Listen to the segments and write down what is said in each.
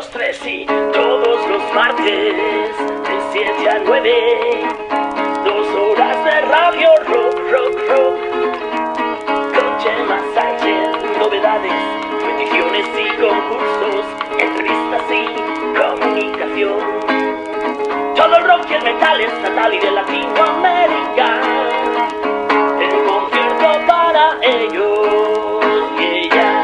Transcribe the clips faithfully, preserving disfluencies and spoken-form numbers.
dos, tres y todos los martes de siete a nueve, dos horas de radio rock, rock, rock, con Chema Sánchez, novedades, peticiones y concursos, entrevistas y comunicación. Todo el rock y el metal estatal y de Latinoamérica, en un concierto para ellos y ellas.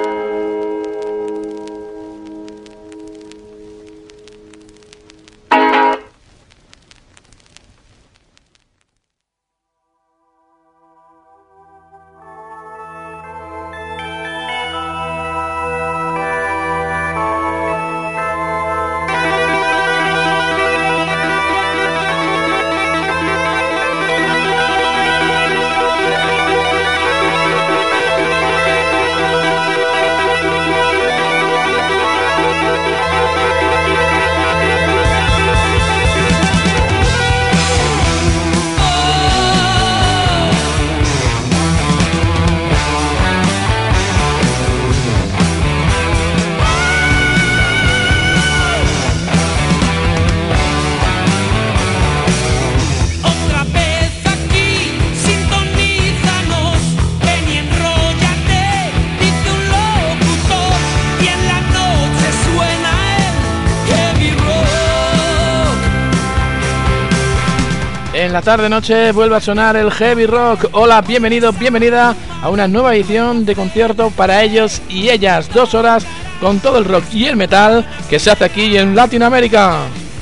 En la tarde-noche vuelve a sonar el heavy rock. Hola, bienvenido, bienvenida a una nueva edición de concierto para ellos y ellas. Dos horas con todo el rock y el metal que se hace aquí en Latinoamérica.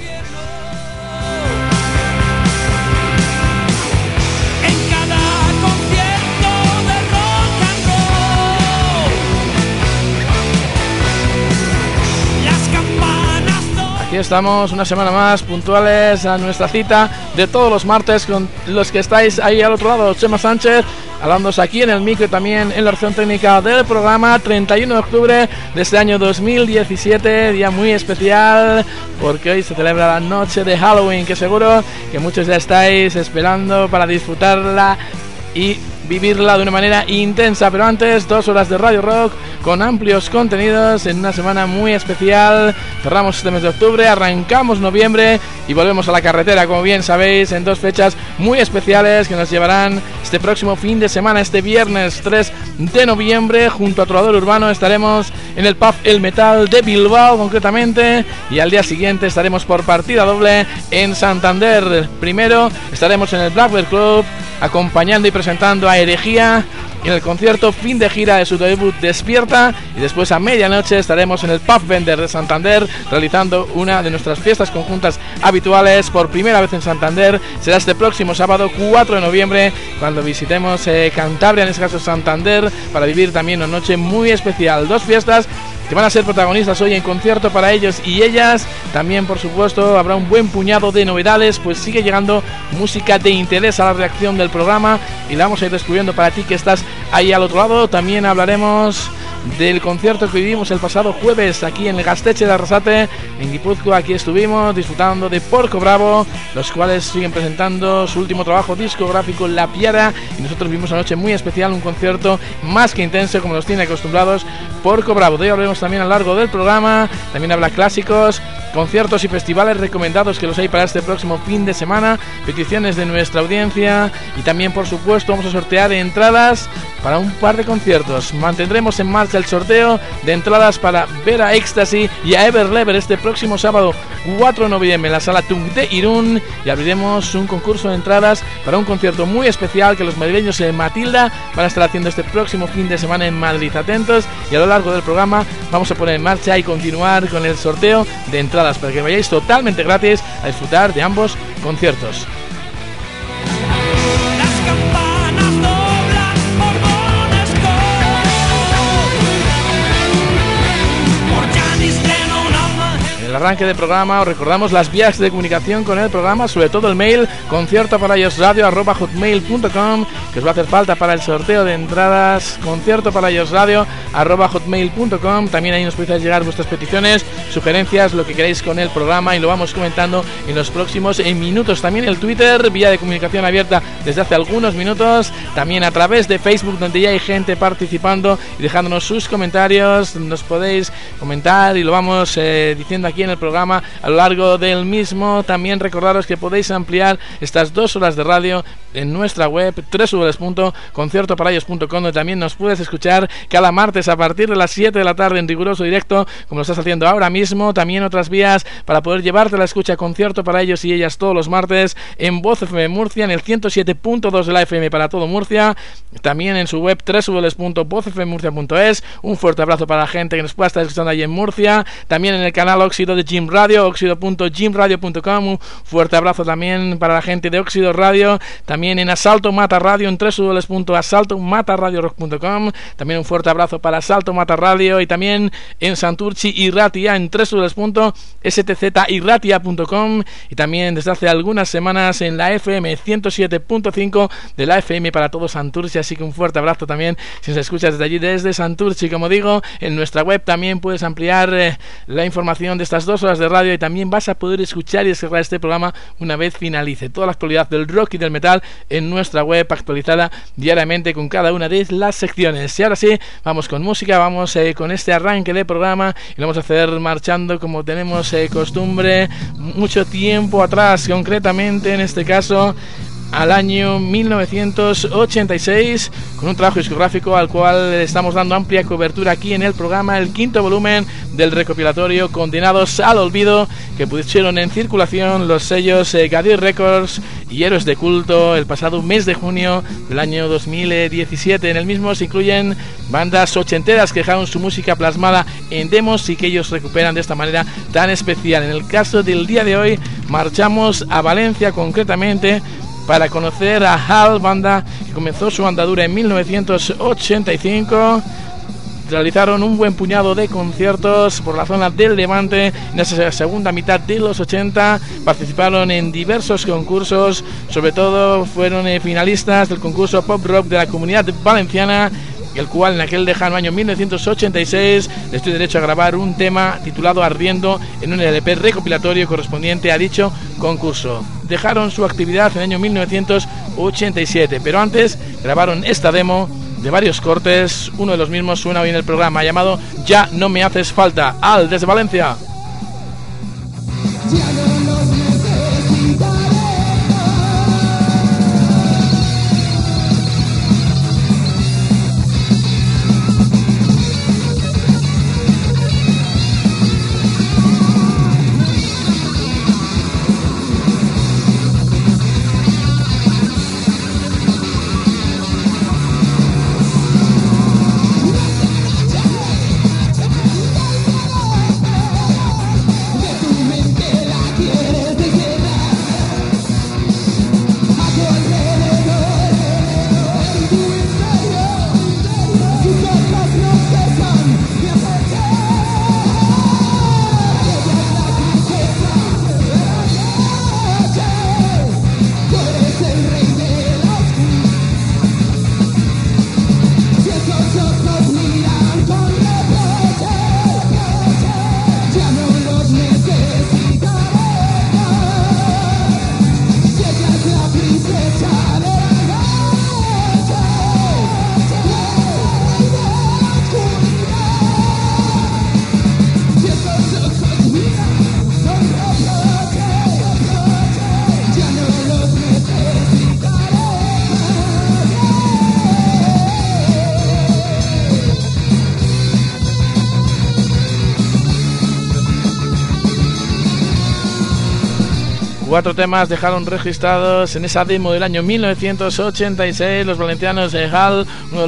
Aquí estamos una semana más puntuales a nuestra cita de todos los martes con los que estáis ahí al otro lado. Chema Sánchez hablándoos aquí en el micro y también en la versión técnica del programa. Treinta y uno de octubre de este año dos mil diecisiete, día muy especial porque hoy se celebra la noche de Halloween, que seguro que muchos ya estáis esperando para disfrutarla y vivirla de una manera intensa. Pero antes, dos horas de Radio Rock con amplios contenidos en una semana muy especial. Cerramos este mes de octubre, arrancamos noviembre y volvemos a la carretera, como bien sabéis, en dos fechas muy especiales que nos llevarán este próximo fin de semana. Este viernes tres de noviembre, junto a Trovador Urbano, estaremos en el pub El Metal de Bilbao concretamente, y al día siguiente estaremos por partida doble en Santander. Primero estaremos en el Blackbird Club acompañando y presentando a Herejía en el concierto fin de gira de su debut Despierta, y después a medianoche estaremos en el Pub Vender de Santander realizando una de nuestras fiestas conjuntas habituales por primera vez en Santander. Será este próximo sábado cuatro de noviembre cuando visitemos eh, Cantabria, en este caso Santander, para vivir también una noche muy especial. Dos fiestas que van a ser protagonistas hoy en concierto para ellos y ellas. También, por supuesto, habrá un buen puñado de novedades, pues sigue llegando música de interés a la reacción del programa y la vamos a ir descubriendo para ti que estás ahí al otro lado. También hablaremos del concierto que vivimos el pasado jueves aquí en el Gaztetxe de Arrasate, en Guipúzcoa. Aquí estuvimos disfrutando de Porco Bravo, los cuales siguen presentando su último trabajo discográfico, La Piara, y nosotros vivimos una noche muy especial, un concierto más que intenso como nos tiene acostumbrados Porco Bravo. De hoy hablaremos también a lo largo del programa. También habrá clásicos, conciertos y festivales recomendados que los hay para este próximo fin de semana, peticiones de nuestra audiencia, y también, por supuesto, vamos a sortear entradas para un par de conciertos. Mantendremos en marcha el sorteo de entradas para ver a Ecstasy y a Everlever este próximo sábado cuatro de noviembre en la Sala Tung de Irún, y abriremos un concurso de entradas para un concierto muy especial que los madrileños de Matilda van a estar haciendo este próximo fin de semana en Madrid. Atentos, y a lo largo del programa vamos a poner en marcha y continuar con el sorteo de entradas para que vayáis totalmente gratis a disfrutar de ambos conciertos. En arranque del programa os recordamos las vías de comunicación con el programa, sobre todo el mail concierto para ellos radio arroba hotmail punto com, que os va a hacer falta para el sorteo de entradas, concierto para ellos radio arroba hotmail punto com. También ahí nos podéis llegar vuestras peticiones, sugerencias, lo que queráis con el programa, y lo vamos comentando en los próximos en minutos. También el Twitter, vía de comunicación abierta desde hace algunos minutos, también a través de Facebook, donde ya hay gente participando y dejándonos sus comentarios. Nos podéis comentar y lo vamos eh, diciendo aquí en el programa a lo largo del mismo. También recordaros que podéis ampliar estas dos horas de radio en nuestra web doble u doble u doble u punto concierto para ellos punto com, donde también nos puedes escuchar cada martes a partir de las siete de la tarde en riguroso directo, como lo estás haciendo ahora mismo. También otras vías para poder llevarte la escucha concierto para ellos y ellas todos los martes en Voz F M Murcia, en el ciento siete punto dos de la F M para todo Murcia, también en su web doble u doble u doble u punto voz f m murcia punto es. Un fuerte abrazo para la gente que nos pueda estar escuchando ahí en Murcia, también en el canal Óxido de Jim Radio, óxido punto jim radio punto com. Un fuerte abrazo también para la gente de Óxido Radio, también en Asalto Mata Radio en doble u doble u doble u punto asalto mata radio rock punto com. También un fuerte abrazo para Asalto Mata Radio, y también en Santurchi y Ratia en doble u doble u doble u punto s t z y ratia punto com, y también desde hace algunas semanas en la F M ciento siete punto cinco de la F M para todo Santurchi. Así que un fuerte abrazo también si nos escuchas desde allí, desde Santurchi. Como digo, en nuestra web también puedes ampliar eh, la información de estas dos horas de radio, y también vas a poder escuchar y descargar este programa una vez finalice. Toda la actualidad del rock y del metal en nuestra web, actualizada diariamente con cada una de las secciones. Y ahora sí, vamos con música, vamos eh, con este arranque de programa, y lo vamos a hacer marchando como tenemos eh, costumbre, mucho tiempo atrás, concretamente en este caso al año mil novecientos ochenta y seis, con un trabajo discográfico al cual estamos dando amplia cobertura aquí en el programa, el quinto volumen del recopilatorio Condenados al Olvido, que pusieron en circulación los sellos eh, Gadir Records y Héroes de Culto el pasado mes de junio del año dos mil diecisiete. En el mismo se incluyen bandas ochenteras que dejaron su música plasmada en demos y que ellos recuperan de esta manera tan especial. En el caso del día de hoy, marchamos a Valencia, concretamente para conocer a Hal, banda que comenzó su andadura en mil novecientos ochenta y cinco. Realizaron un buen puñado de conciertos por la zona del Levante en esa segunda mitad de los ochenta, participaron en diversos concursos, sobre todo fueron eh, finalistas del concurso Pop Rock de la Comunidad Valenciana, el cual en aquel lejano año mil novecientos ochenta y seis les dio derecho a grabar un tema titulado Ardiendo en un L P recopilatorio correspondiente a dicho concurso. Dejaron su actividad en el año mil novecientos ochenta y siete, pero antes grabaron esta demo de varios cortes. Uno de los mismos suena hoy en el programa, llamado Ya no me haces falta. Al, desde Valencia. Cuatro temas dejaron registrados en esa demo del año mil novecientos ochenta y seis los valencianos de Hal, uno de los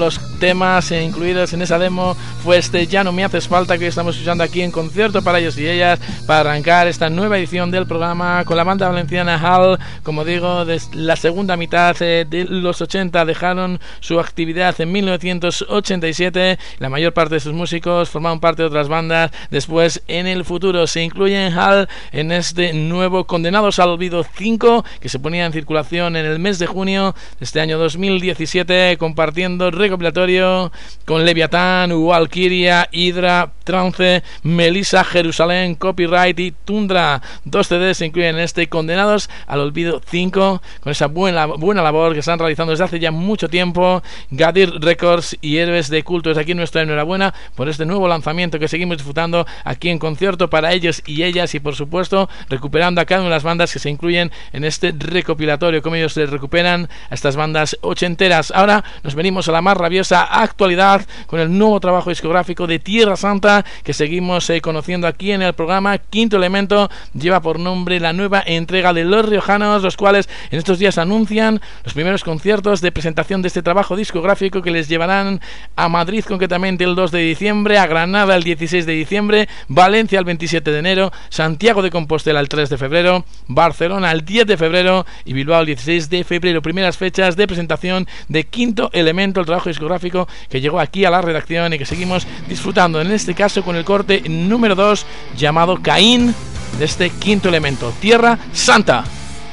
temas incluidos en esa demo fue este Ya no me haces falta, que estamos escuchando aquí en concierto para ellos y ellas, para arrancar esta nueva edición del programa con la banda valenciana Hal. Como digo, desde la segunda mitad eh, de los ochenta dejaron su actividad en mil novecientos ochenta y siete. La mayor parte de sus músicos formaron parte de otras bandas después en el futuro. Se incluyen Hal en este nuevo Condenados al Olvido cinco, que se ponía en circulación en el mes de junio de este año dos mil diecisiete, compartiendo recopilatorio con Leviatán, Valkyria, Hydra, Trance, Melissa, Jerusalén, Copyright y Tundra. Dos C Ds se incluyen en este Condenados al Olvido cinco, con esa buena, buena labor que están realizando desde hace ya mucho tiempo Gadir Records y Héroes de Culto. Es aquí nuestra enhorabuena por este nuevo lanzamiento que seguimos disfrutando aquí en concierto para ellos y ellas, y por supuesto recuperando a cada una de las bandas que se incluyen en este recopilatorio, como ellos se recuperan a estas bandas ochenteras. Ahora nos venimos a la más rabiosa actualidad con el nuevo trabajo discográfico de Tierra Santa que seguimos eh, conociendo aquí en el programa. Quinto Elemento lleva por nombre la nueva entrega de Los Riojanos, los cuales en estos días anuncian los primeros conciertos de presentación de este trabajo discográfico que les llevarán a Madrid concretamente el dos de diciembre, a Granada el dieciséis de diciembre, Valencia el veintisiete de enero, Santiago de Compostela el tres de febrero, Barcelona el diez de febrero y Bilbao el dieciséis de febrero. Primeras fechas de presentación de Quinto Elemento, el trabajo discográfico que llegó aquí a la redacción y que seguimos disfrutando, en este caso con el corte número dos llamado Caín, de este Quinto Elemento, Tierra Santa.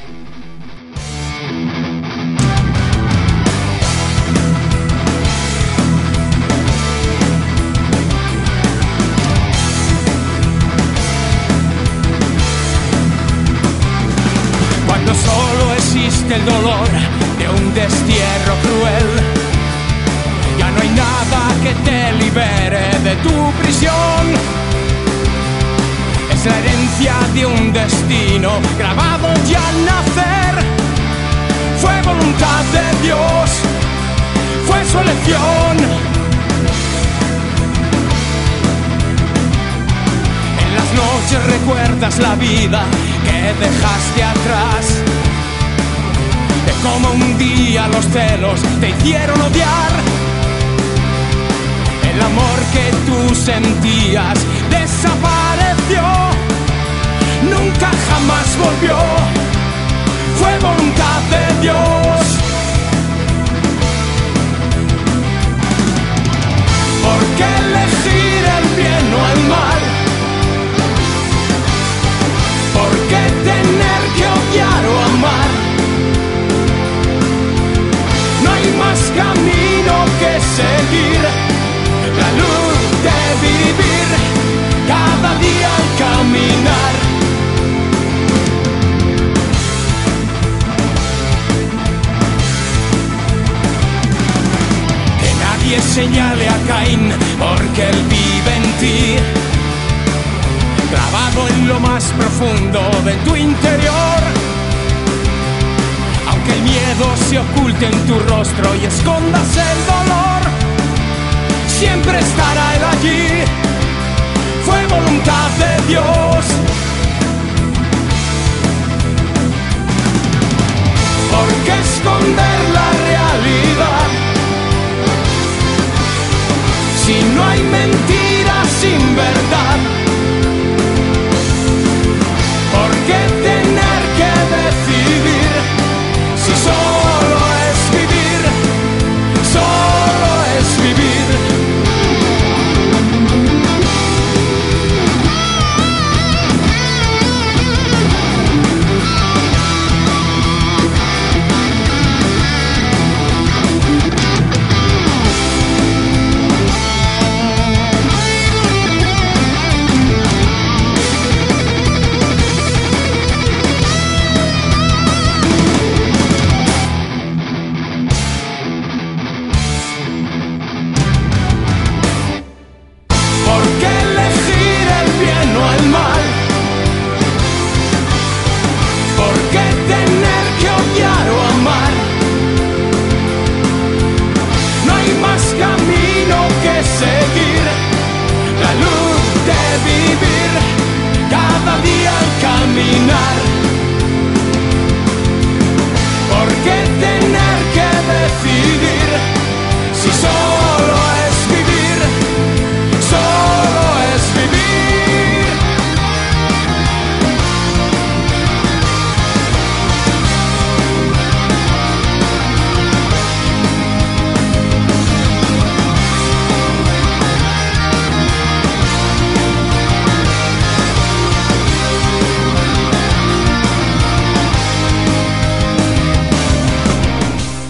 Cuando solo existe el dolor de un destierro cruel, ya no hay nada que te libere de tu prisión. Es la herencia de un destino grabado ya al nacer. Fue voluntad de Dios, fue su elección. En las noches recuerdas la vida que dejaste atrás, de cómo un día los celos te hicieron odiar. El amor que tú sentías desapareció, nunca jamás volvió, fue voluntad de Dios. ¿Por qué elegir el bien o el mal? ¿Por qué tener que odiar o amar? No hay más camino que seguir, la luz de vivir cada día al caminar. Que nadie señale a Caín porque él vive en ti, grabado en lo más profundo de tu interior. Aunque el miedo se oculte en tu rostro y escondas el dolor, siempre estará él allí, fue voluntad de Dios. ¿Por qué esconder la realidad? Si no hay mentira sin verdad, ¿por qué tener que decidir si solo es vivir, solo es vivir?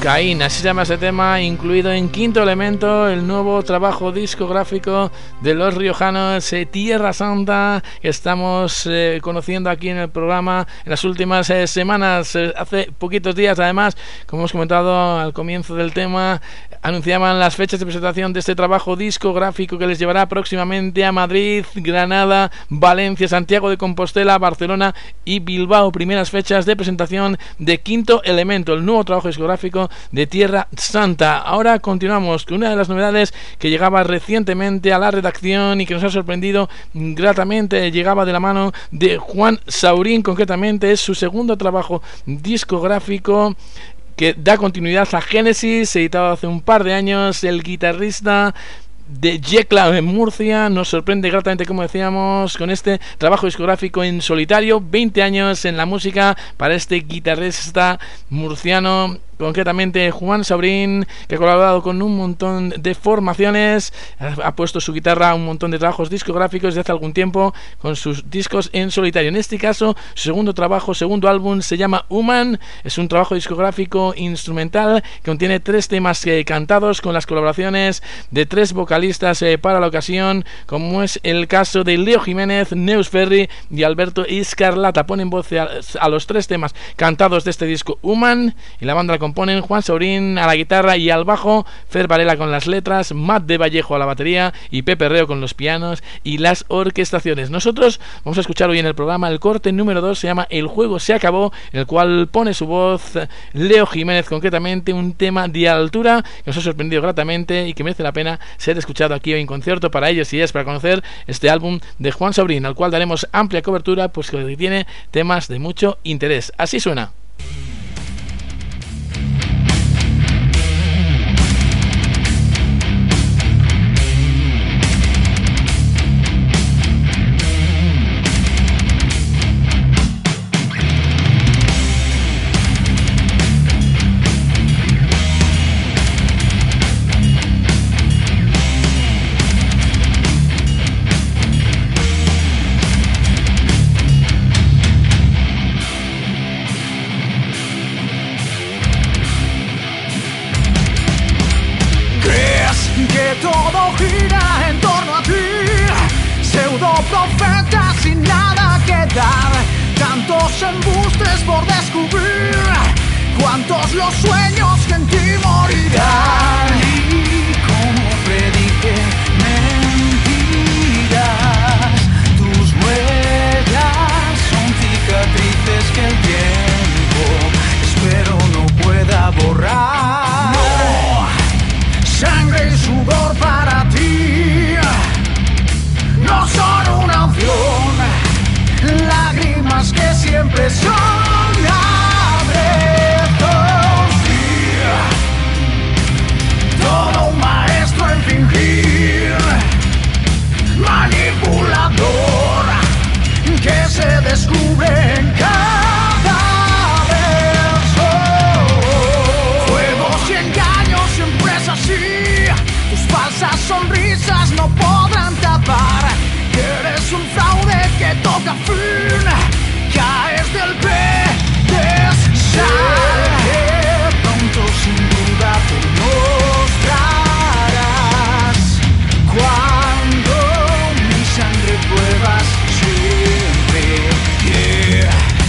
Caín, así se llama ese tema, incluido en Quinto Elemento, el nuevo trabajo discográfico de los riojanos, eh, Tierra Santa, que estamos eh, conociendo aquí en el programa en las últimas eh, semanas. Eh, hace poquitos días, además, como hemos comentado al comienzo del tema, anunciaban las fechas de presentación de este trabajo discográfico que les llevará próximamente a Madrid, Granada, Valencia, Santiago de Compostela, Barcelona y Bilbao. Primeras fechas de presentación de Quinto Elemento, el nuevo trabajo discográfico de Tierra Santa. Ahora continuamos con una de las novedades que llegaba recientemente a la redacción y que nos ha sorprendido gratamente. Llegaba de la mano de Juan Saurín, concretamente es su segundo trabajo discográfico que da continuidad a Génesis, editado hace un par de años. El guitarrista de Yecla en Murcia nos sorprende gratamente, como decíamos, con este trabajo discográfico en solitario. Veinte años en la música para este guitarrista murciano, concretamente Juan Saurín, que ha colaborado con un montón de formaciones, ha puesto su guitarra a un montón de trabajos discográficos desde hace algún tiempo con sus discos en solitario. En este caso, su segundo trabajo, segundo álbum, se llama Human. Es un trabajo discográfico instrumental que contiene tres temas eh, cantados con las colaboraciones de tres vocalistas eh, para la ocasión, como es el caso de Leo Jiménez, Neus Ferri y Alberto Escarlata. Ponen voz a, a los tres temas cantados de este disco Human, y la banda la componen Juan Saurín a la guitarra y al bajo, Fer Varela con las letras, Matt de Vallejo a la batería y Pepe Reo con los pianos y las orquestaciones. Nosotros vamos a escuchar hoy en el programa el corte número dos, se llama El juego se acabó, en el cual pone su voz Leo Jiménez, concretamente un tema de altura que nos ha sorprendido gratamente y que merece la pena ser escuchado aquí hoy en concierto para ellos y es para conocer este álbum de Juan Saurín, al cual daremos amplia cobertura, pues que tiene temas de mucho interés. Así suena. Todo gira en torno a ti, pseudo profeta sin nada que dar, tantos embustes por descubrir, cuántos los sueños que en ti morirán. Y como predije mentiras, tus huellas son cicatrices que el tiempo espero no pueda borrar. No. Sangre y sudor para ti no son una opción, lágrimas que siempre son abrazos. Todo un maestro en fingir, manipulador que se descubre en cada verso. Juegos y engaños siempre es así. Tus falsas sonrisas no podrán tapar que eres un fraude que toca fin. Caes del pedestal, que pronto sin duda te mostrarás cuando mi sangre pruebas siempre. Yeah.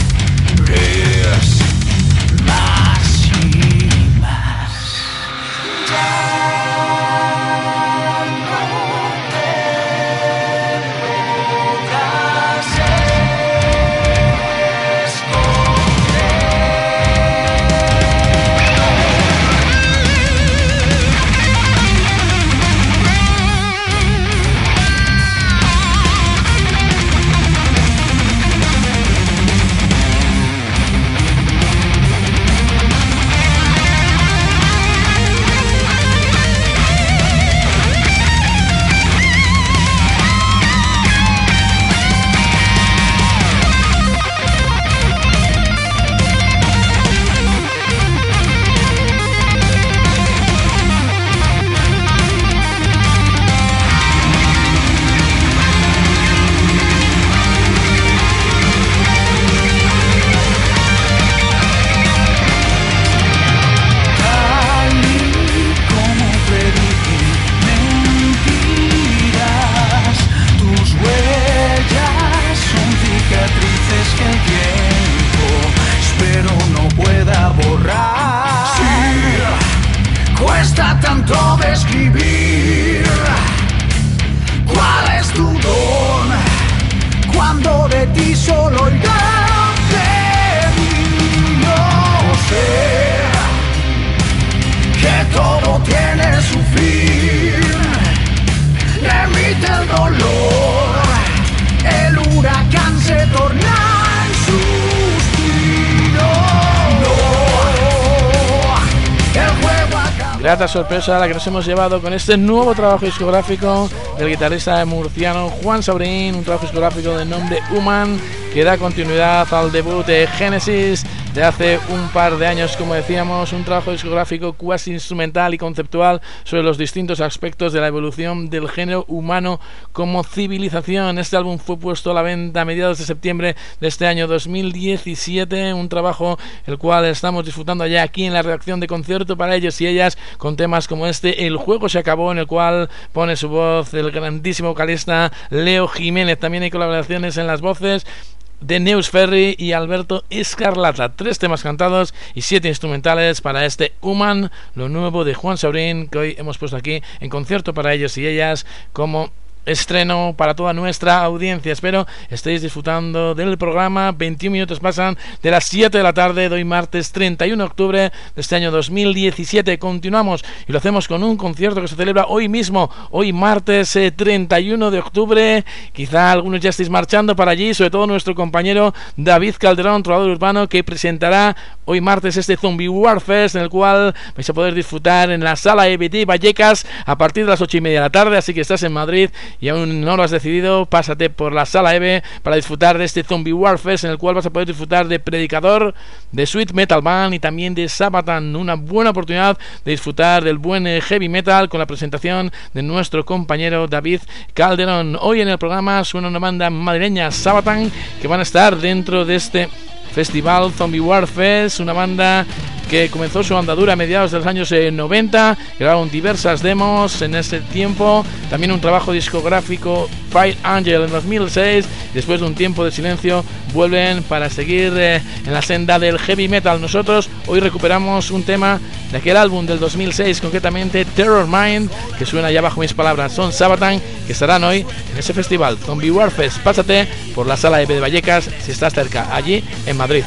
grata sorpresa la que nos hemos llevado con este nuevo trabajo discográfico del guitarrista murciano Juan Sabrín, un trabajo discográfico de nombre Human, que da continuidad al debut de Genesis de hace un par de años, como decíamos, un trabajo discográfico cuasi instrumental y conceptual sobre los distintos aspectos de la evolución del género humano como civilización. Este álbum fue puesto a la venta a mediados de septiembre de este año dos mil diecisiete, un trabajo el cual estamos disfrutando ya aquí en la redacción de Concierto para ellos y ellas, con temas como este El juego se acabó, en el cual pone su voz el grandísimo vocalista Leo Jiménez. También hay colaboraciones en las voces de Neus Ferry y Alberto Escarlata. Tres temas cantados y siete instrumentales para este Human, lo nuevo de Juan Sabrín, que hoy hemos puesto aquí en Concierto para ellos y ellas como estreno para toda nuestra audiencia. Espero estéis disfrutando del programa. veintiún minutos pasan de las siete de la tarde de hoy martes treinta y uno de octubre de este año dos mil diecisiete. Continuamos y lo hacemos con un concierto que se celebra hoy mismo, hoy martes eh, treinta y uno de octubre. Quizá algunos ya estéis marchando para allí, sobre todo nuestro compañero David Calderón, trovador urbano, que presentará hoy martes este Zombie Warfest, en el cual vais a poder disfrutar en la Sala E B T Vallecas a partir de las ocho y media de la tarde. Así que estás en Madrid y aún no lo has decidido, pásate por la Sala E B E para disfrutar de este Zombie Warfest, en el cual vas a poder disfrutar de Predicador, de Sweet Metal Band y también de Sabaton. Una buena oportunidad de disfrutar del buen heavy metal con la presentación de nuestro compañero David Calderón. Hoy en el programa suena una banda madrileña, Sabaton, que van a estar dentro de este Festival Zombie Warfest, una banda que comenzó su andadura a mediados de los años eh, noventa, grabaron diversas demos en ese tiempo, también un trabajo discográfico Fire Angel en dos mil seis, después de un tiempo de silencio vuelven para seguir eh, en la senda del heavy metal. Nosotros hoy recuperamos un tema de aquel álbum del dos mil seis, concretamente Terror Mind, que suena ya bajo mis palabras. Son Sabaton, que estarán hoy en ese festival Zombie Warfest. Pásate por la Sala E B de Vallecas si estás cerca, allí en Madrid.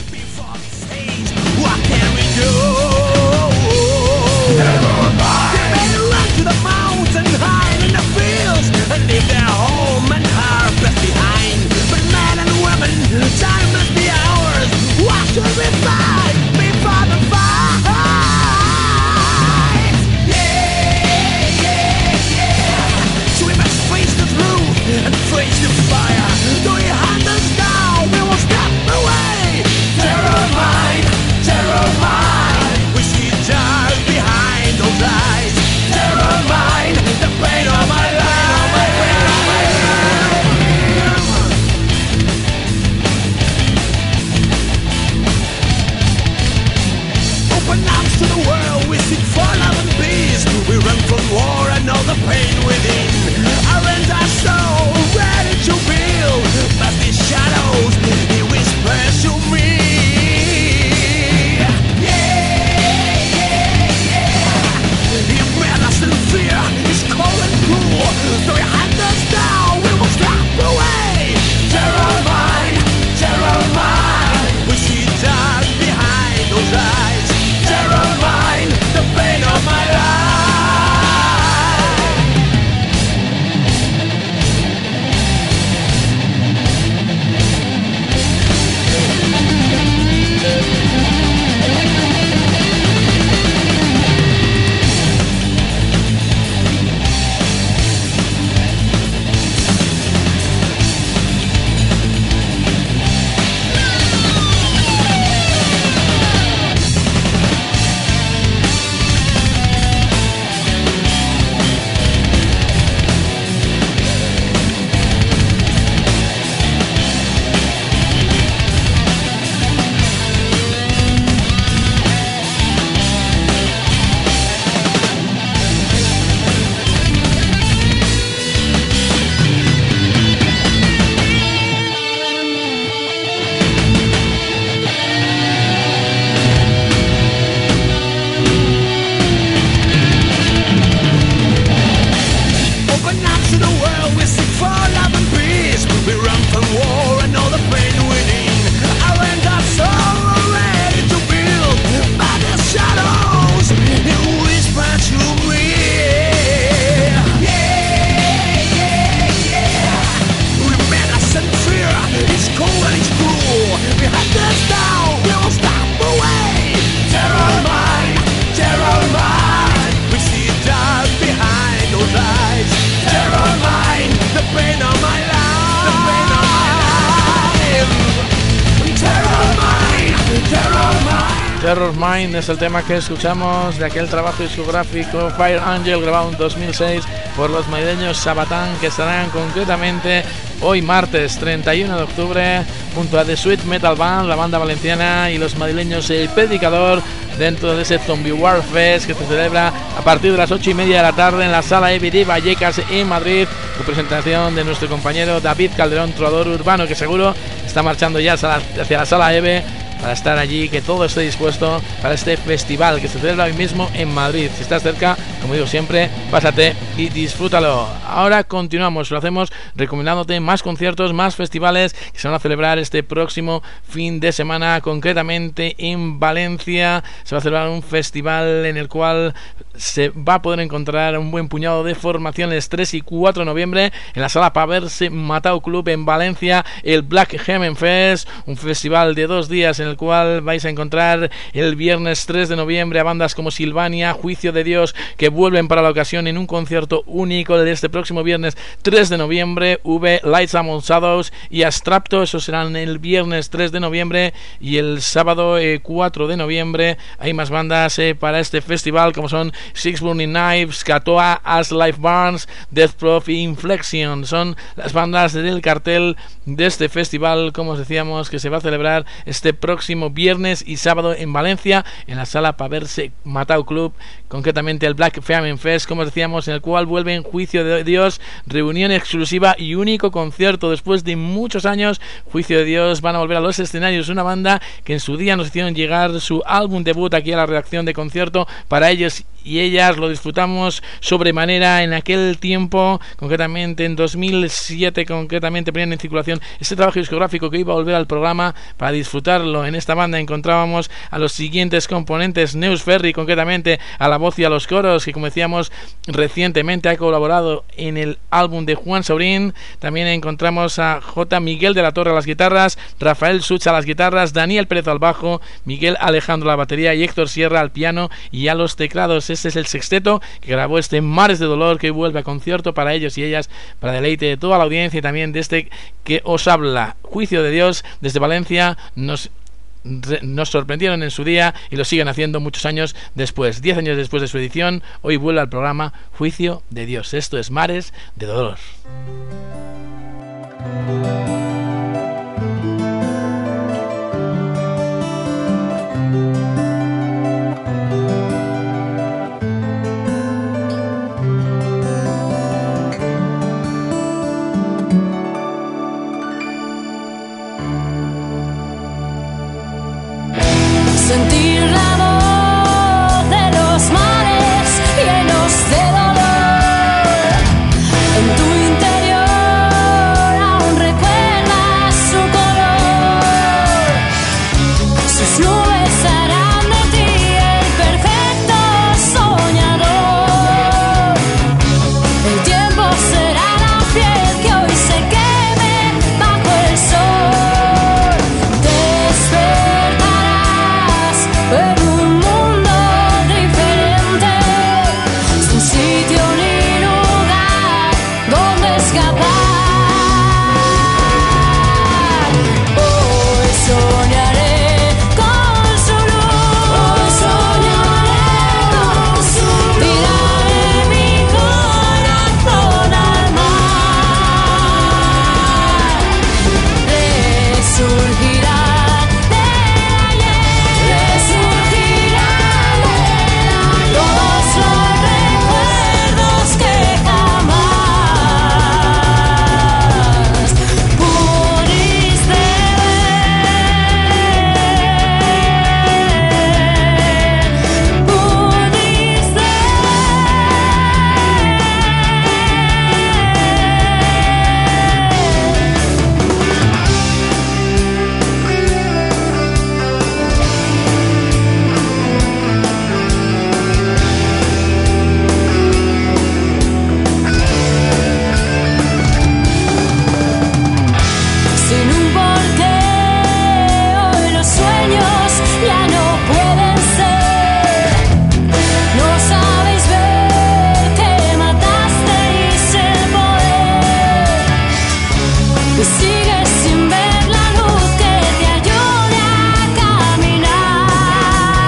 Time must be ours. What should we find before the fight? Yeah, yeah, yeah. So we must face the truth and face the fire. Do you hand us down? We will step away. Terror mine, terror mine. We see jars behind those eyes. Terror mine, the pain of my life. To the world we seek for love and peace. We run from war and all the pain within. Our ends are so ready to be. Terror Mind es el tema que escuchamos de aquel trabajo discográfico Fire Angel, grabado en dos mil seis por los madrileños Sabatán, que estarán concretamente hoy martes treinta y uno de octubre junto a The Sweet Metal Band, la banda valenciana, y los madrileños El Predicador, dentro de ese Zombie War Fest que se celebra a partir de las ocho y media de la tarde en la Sala Eve de Vallecas en Madrid, con presentación de nuestro compañero David Calderón, trovador urbano, que seguro está marchando ya hacia la Sala Eve para estar allí, que todo esté dispuesto para este festival que se celebra hoy mismo en Madrid. Si estás cerca, como digo siempre, pásate y disfrútalo. Ahora continuamos, lo hacemos recomendándote más conciertos, más festivales que se van a celebrar este próximo fin de semana. Concretamente en Valencia se va a celebrar un festival en el cual se va a poder encontrar un buen puñado de formaciones. Tres y cuatro de noviembre en la Sala Paverse Matau Club en Valencia, el Black Heaven Fest, un festival de dos días en el cual vais a encontrar el viernes tres de noviembre a bandas como Silvania, Juicio de Dios, que vuelven para la ocasión en un concierto único. De este próximo viernes tres de noviembre, V, Lights Among Shadows y Astrapto, eso serán el viernes tres de noviembre, y el sábado eh, cuatro de noviembre hay más bandas eh, para este festival, como son Six Burning Knives, Katoa, As Life Burns, Death Prof y Inflection. Son las bandas del cartel de este festival, como os decíamos, que se va a celebrar este próximo viernes y sábado en Valencia, en la Sala Paverse Matau Club, concretamente el Black Famine Fest, como os decíamos, en el cual vuelven Juicio de Dios, reunión exclusiva y único concierto. Después de muchos años, Juicio de Dios van a volver a los escenarios, una banda que en su día nos hicieron llegar su álbum debut aquí a la redacción de concierto. Para ellos y ellas lo disfrutamos sobremanera en aquel tiempo, concretamente en dos mil siete, concretamente ponían en circulación este trabajo discográfico que iba a volver al programa para disfrutarlo. En esta banda encontrábamos a los siguientes componentes: Neus Ferry, concretamente a la voz y a los coros, que como decíamos recientemente ha colaborado en el álbum de Juan Saurín. También encontramos a J. Miguel de la Torre a las guitarras, Rafael Such a las guitarras, Daniel Pérez al bajo, Miguel Alejandro a la batería y Héctor Sierra al piano y a los teclados. Este es el sexteto que grabó este Mares de Dolor, que vuelve a concierto para ellos y ellas, para deleite de toda la audiencia y también de este que os habla. Juicio de Dios desde Valencia nos nos sorprendieron en su día y lo siguen haciendo muchos años después. Diez años después de su edición, hoy vuelve al programa Juicio de Dios. Esto es Mares de Dolor. Sentir la voz de los mares llenos de dolor. En tu interior aún recuerdas su color. Sus nubes harán de ti el perfecto soñador. El tiempo será la piel que hoy se queme bajo el sol. Despertarás en un mundo diferente, sin sitio ni lugar donde escapar. Hoy soñaré con su luz, hoy soñaré con su luz. Tiraré mi corazón al mar. Resurgirá todos los recuerdos que jamás pudiste ver, pudiste sin un porqué. Hoy los sueños ya no pueden ser. No sabéis ver que matasteis el poder. Y sigues sin ver la luz que te ayude a caminar.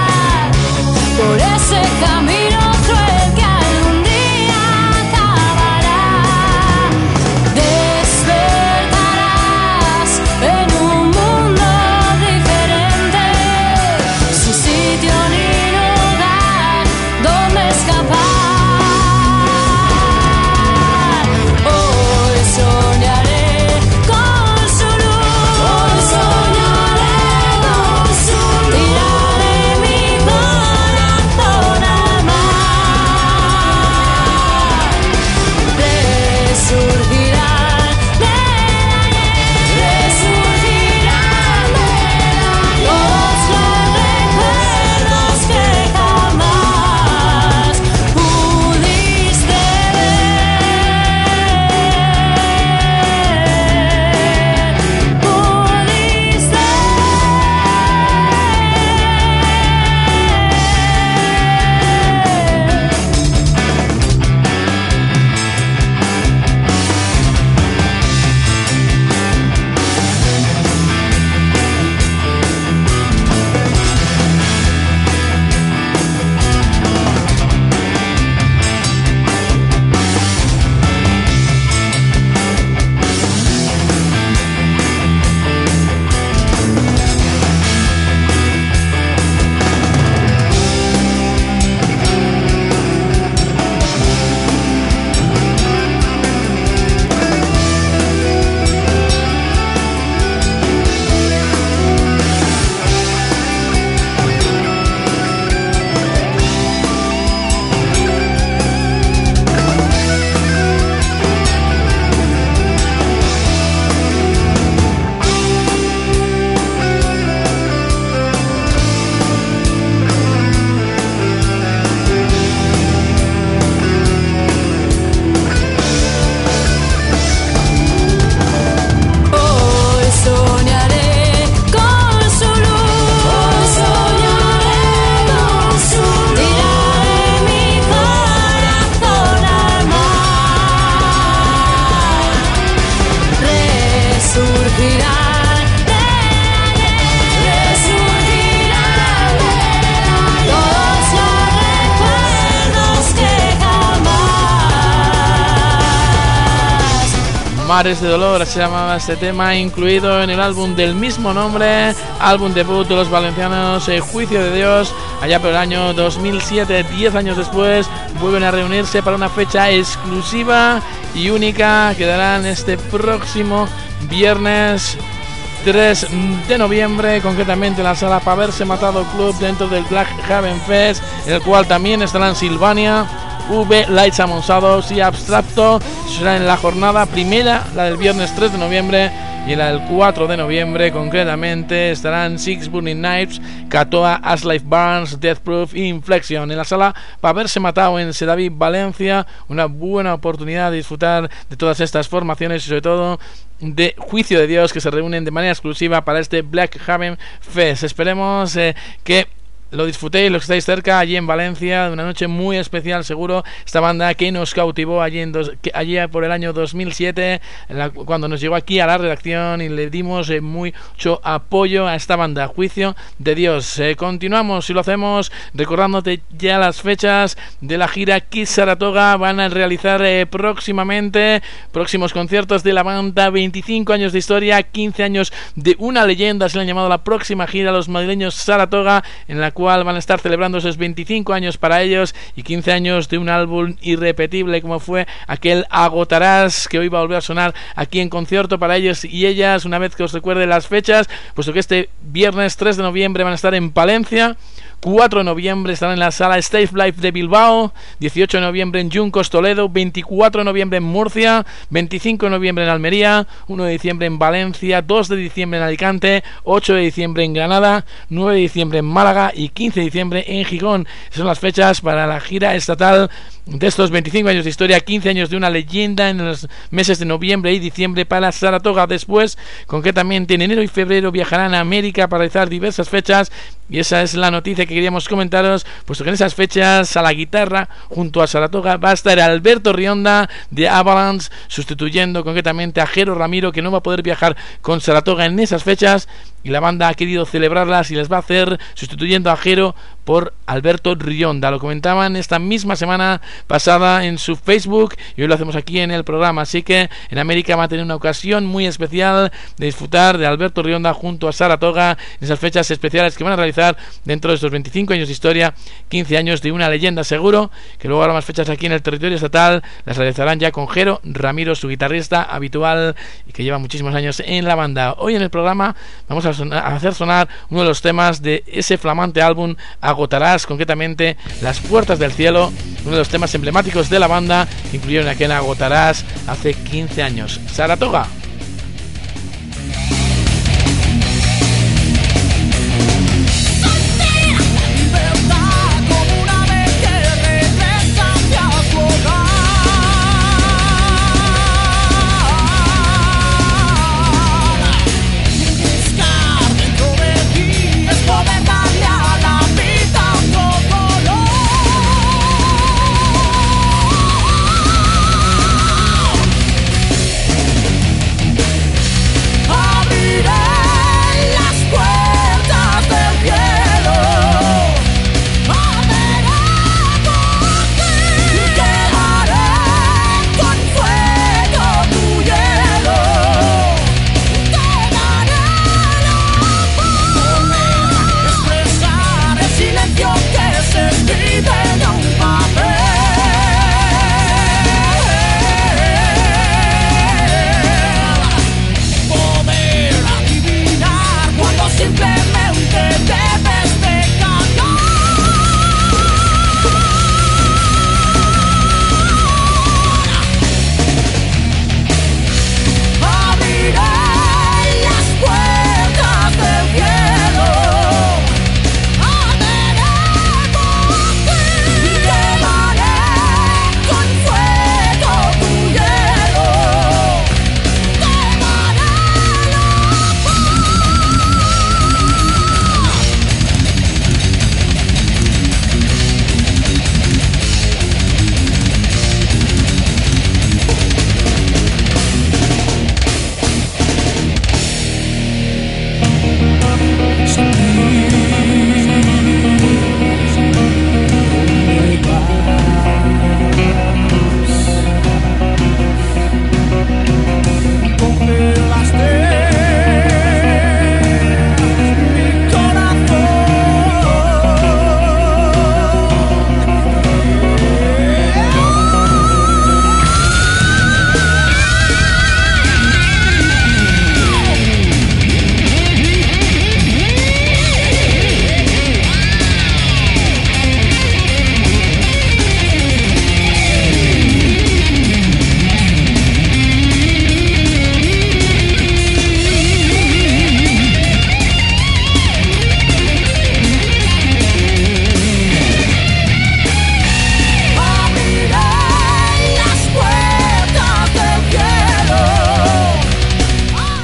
Mares de Dolor, se llamaba este tema, incluido en el álbum del mismo nombre, álbum debut de los valencianos, eh, Juicio de Dios, allá por el año dos mil siete. Diez años después vuelven a reunirse para una fecha exclusiva y única que darán este próximo viernes tres de noviembre, concretamente en la sala Pa' Haberse Matado Club, dentro del Black Haven Fest, en el cual también estarán Silvania, V, Lights Amonsados y Abstracto. Será en la jornada primera, la del viernes tres de noviembre, y en la del cuatro de noviembre concretamente estarán Six Burning Knives, Katoa, Aslife Barnes, Death Proof y Inflexion. En la sala Pa' Haberse Matado en Sedaví, Valencia, una buena oportunidad de disfrutar de todas estas formaciones y sobre todo de Juicio de Dios, que se reúnen de manera exclusiva para este Black Haven Fest. Esperemos eh, que lo disfrutéis los que estáis cerca, allí en Valencia, de una noche muy especial seguro. Esta banda que nos cautivó allí, en dos, que, allí por el año dos mil siete, en la, cuando nos llegó aquí a la redacción y le dimos eh, mucho apoyo a esta banda, Juicio de Dios. Eh, continuamos y lo hacemos recordándote ya las fechas de la gira Kiss Saratoga. Van a realizar eh, próximamente próximos conciertos de la banda, veinticinco años de historia, quince años de una leyenda, se le han llamado la próxima gira, los madrileños Saratoga, en la cual van a estar celebrando esos veinticinco años para ellos y quince años de un álbum irrepetible como fue aquel Agotarás, que hoy va a volver a sonar aquí en concierto para ellos y ellas, una vez que os recuerde las fechas, puesto que este viernes tres de noviembre van a estar en Palencia, cuatro de noviembre estarán en la sala Stage Life de Bilbao, dieciocho de noviembre en Juncos, Toledo, veinticuatro de noviembre en Murcia, veinticinco de noviembre en Almería, uno de diciembre en Valencia, dos de diciembre en Alicante, ocho de diciembre en Granada, nueve de diciembre en Málaga y quince de diciembre en Gijón. Esas son las fechas para la gira estatal de estos veinticinco años de historia, quince años de una leyenda en los meses de noviembre y diciembre para Saratoga. Después, concretamente en enero y febrero, viajarán a América para realizar diversas fechas, y esa es la noticia que queríamos comentaros, puesto que en esas fechas a la guitarra junto a Saratoga va a estar Alberto Rionda de Avalanche, sustituyendo concretamente a Jero Ramiro, que no va a poder viajar con Saratoga en esas fechas, y la banda ha querido celebrarlas y les va a hacer sustituyendo a Jero por Alberto Rionda. Lo comentaban esta misma semana pasada en su Facebook y hoy lo hacemos aquí en el programa, así que en América va a tener una ocasión muy especial de disfrutar de Alberto Rionda junto a Saratoga en esas fechas especiales que van a realizar dentro de estos veinticinco años de historia, quince años de una leyenda. Seguro que luego habrá más fechas aquí en el territorio estatal, las realizarán ya con Jero Ramiro, su guitarrista habitual y que lleva muchísimos años en la banda. Hoy en el programa vamos a, sonar, a hacer sonar uno de los temas de ese flamante álbum Agotarás, concretamente Las Puertas del Cielo, uno de los temas emblemáticos de la banda que incluyeron aquel Agotarás hace quince años. Saratoga.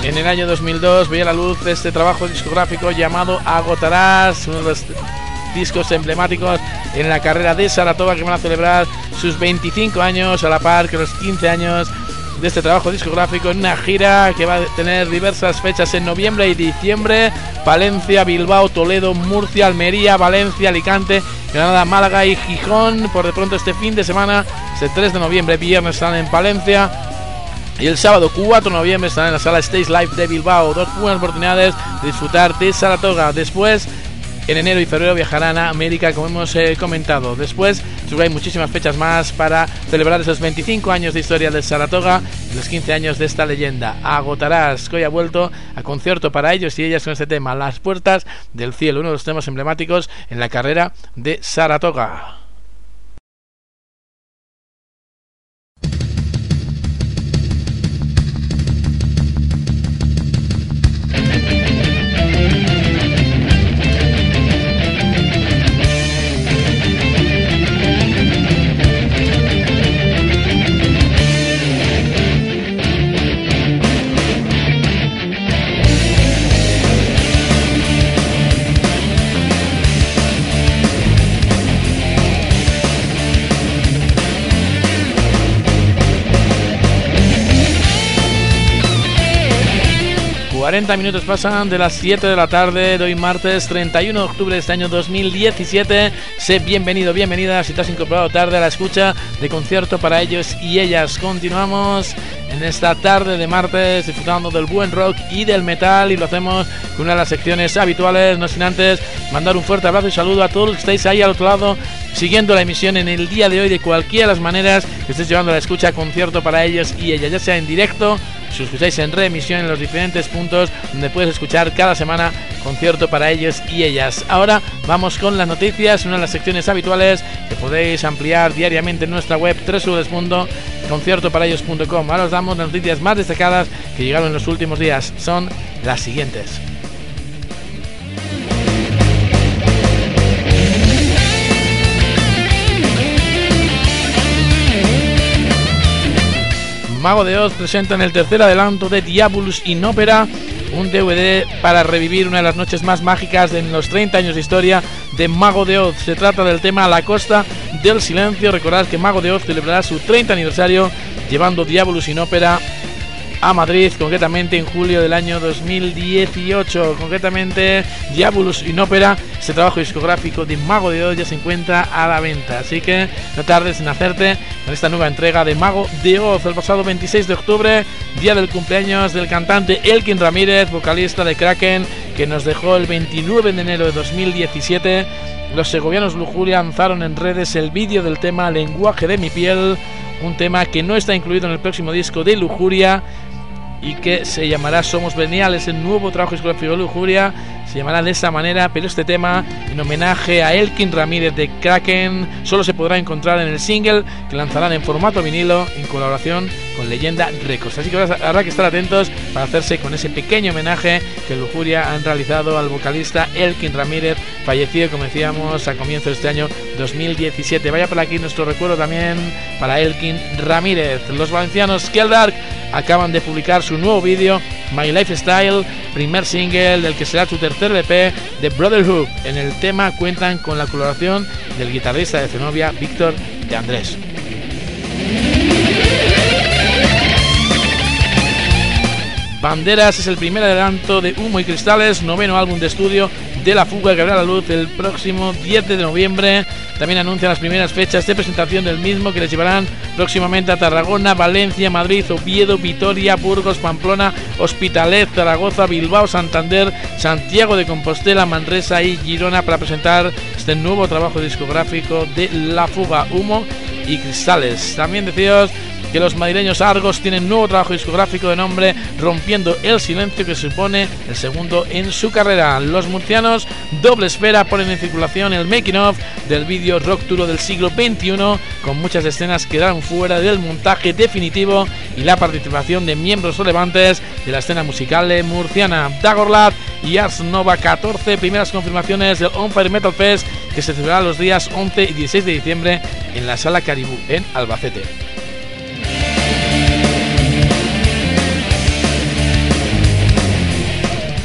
En el año dos mil dos veía la luz este trabajo discográfico llamado Agotarás, uno de los discos emblemáticos en la carrera de Saratoga, que van a celebrar sus veinticinco años a la par que los quince años de este trabajo discográfico, en una gira que va a tener diversas fechas en noviembre y diciembre: Palencia, Bilbao, Toledo, Murcia, Almería, Valencia, Alicante, Granada, Málaga y Gijón. Por de pronto este fin de semana, este tres de noviembre, viernes, están en Palencia, y el sábado cuatro de noviembre están en la sala Stage Live de Bilbao. Dos buenas oportunidades de disfrutar de Saratoga. Después, en enero y febrero, viajarán a América, como hemos eh, comentado. Después hay muchísimas fechas más para celebrar esos veinticinco años de historia de Saratoga y los quince años de esta leyenda. Agotarás, que hoy ha vuelto a concierto para ellos y ellas con este tema, Las Puertas del Cielo, uno de los temas emblemáticos en la carrera de Saratoga. cuarenta minutos pasan de las siete de la tarde de hoy, martes treinta y uno de octubre de este año dos mil diecisiete. Sé bienvenido, bienvenida si te has incorporado tarde a la escucha de Concierto para Ellos y Ellas. Continuamos en esta tarde de martes disfrutando del buen rock y del metal, y lo hacemos con una de las secciones habituales, no sin antes mandar un fuerte abrazo y saludo a todos los que estáis ahí al otro lado siguiendo la emisión en el día de hoy, de cualquiera de las maneras que estéis llevando a la escucha Concierto para Ellos y Ellas, ya sea en directo, si os escucháis en reemisión en los diferentes puntos donde puedes escuchar cada semana Concierto para Ellos y Ellas. Ahora vamos con las noticias, una de las secciones habituales que podéis ampliar diariamente en nuestra web doble u doble u doble u punto concierto para ellos punto com. Ahora os damos las noticias más destacadas que llegaron en los últimos días. Son las siguientes. Mago de Oz presenta en el tercer adelanto de Diabolus in Opera un D V D para revivir una de las noches más mágicas de los treinta años de historia de Mago de Oz. Se trata del tema La Costa del Silencio. Recordad que Mago de Oz celebrará su treinta aniversario llevando Diabolus in Opera a Madrid, concretamente en julio del año dos mil dieciocho. Concretamente, Diabolus in Opera, este trabajo discográfico de Mago de Oz, ya se encuentra a la venta, así que no tardes en hacerte con esta nueva entrega de Mago de Oz. El pasado veintiséis de octubre, día del cumpleaños del cantante Elkin Ramírez, vocalista de Kraken, que nos dejó el veintinueve de enero de dos mil diecisiete. Los segovianos Lujuria lanzaron en redes el vídeo del tema Lenguaje de mi piel, un tema que no está incluido en el próximo disco de Lujuria y que se llamará Somos Veniales, el nuevo trabajo discográfico de Lujuria. Se llamará de esa manera, pero este tema, en homenaje a Elkin Ramírez de Kraken, solo se podrá encontrar en el single que lanzarán en formato vinilo en colaboración con Leyenda Records. Así que habrá que estar atentos para hacerse con ese pequeño homenaje que Lujuria han realizado al vocalista Elkin Ramírez, fallecido, como decíamos, a comienzos de este año dos mil diecisiete. Vaya por aquí nuestro recuerdo también para Elkin Ramírez. Los valencianos Skeldark acaban de publicar su nuevo vídeo, My Lifestyle, primer single del que será su tercer E P de Brotherhood. En el tema cuentan con la colaboración del guitarrista de Zenobia, Víctor de Andrés. Banderas es el primer adelanto de Humo y Cristales, noveno álbum de estudio de La Fuga, que verá la luz el próximo diez de noviembre. También anuncian las primeras fechas de presentación del mismo, que les llevarán próximamente a Tarragona, Valencia, Madrid, Oviedo, Vitoria, Burgos, Pamplona, Hospitalet, Zaragoza, Bilbao, Santander, Santiago de Compostela, Manresa y Girona, para presentar este nuevo trabajo discográfico de La Fuga, Humo y Cristales. También deciros que los madrileños Argos tienen nuevo trabajo discográfico de nombre Rompiendo el Silencio, que supone el segundo en su carrera. Los murcianos Doble Esfera ponen en circulación el making of del vídeo Rock Duro del siglo veintiuno, con muchas escenas que quedaron fuera del montaje definitivo y la participación de miembros relevantes de la escena musical murciana. Dagorlad y Ars Nova catorce, primeras confirmaciones del On Fire Metal Fest, que se celebrará los días once y dieciséis de diciembre en la Sala Caribú en Albacete.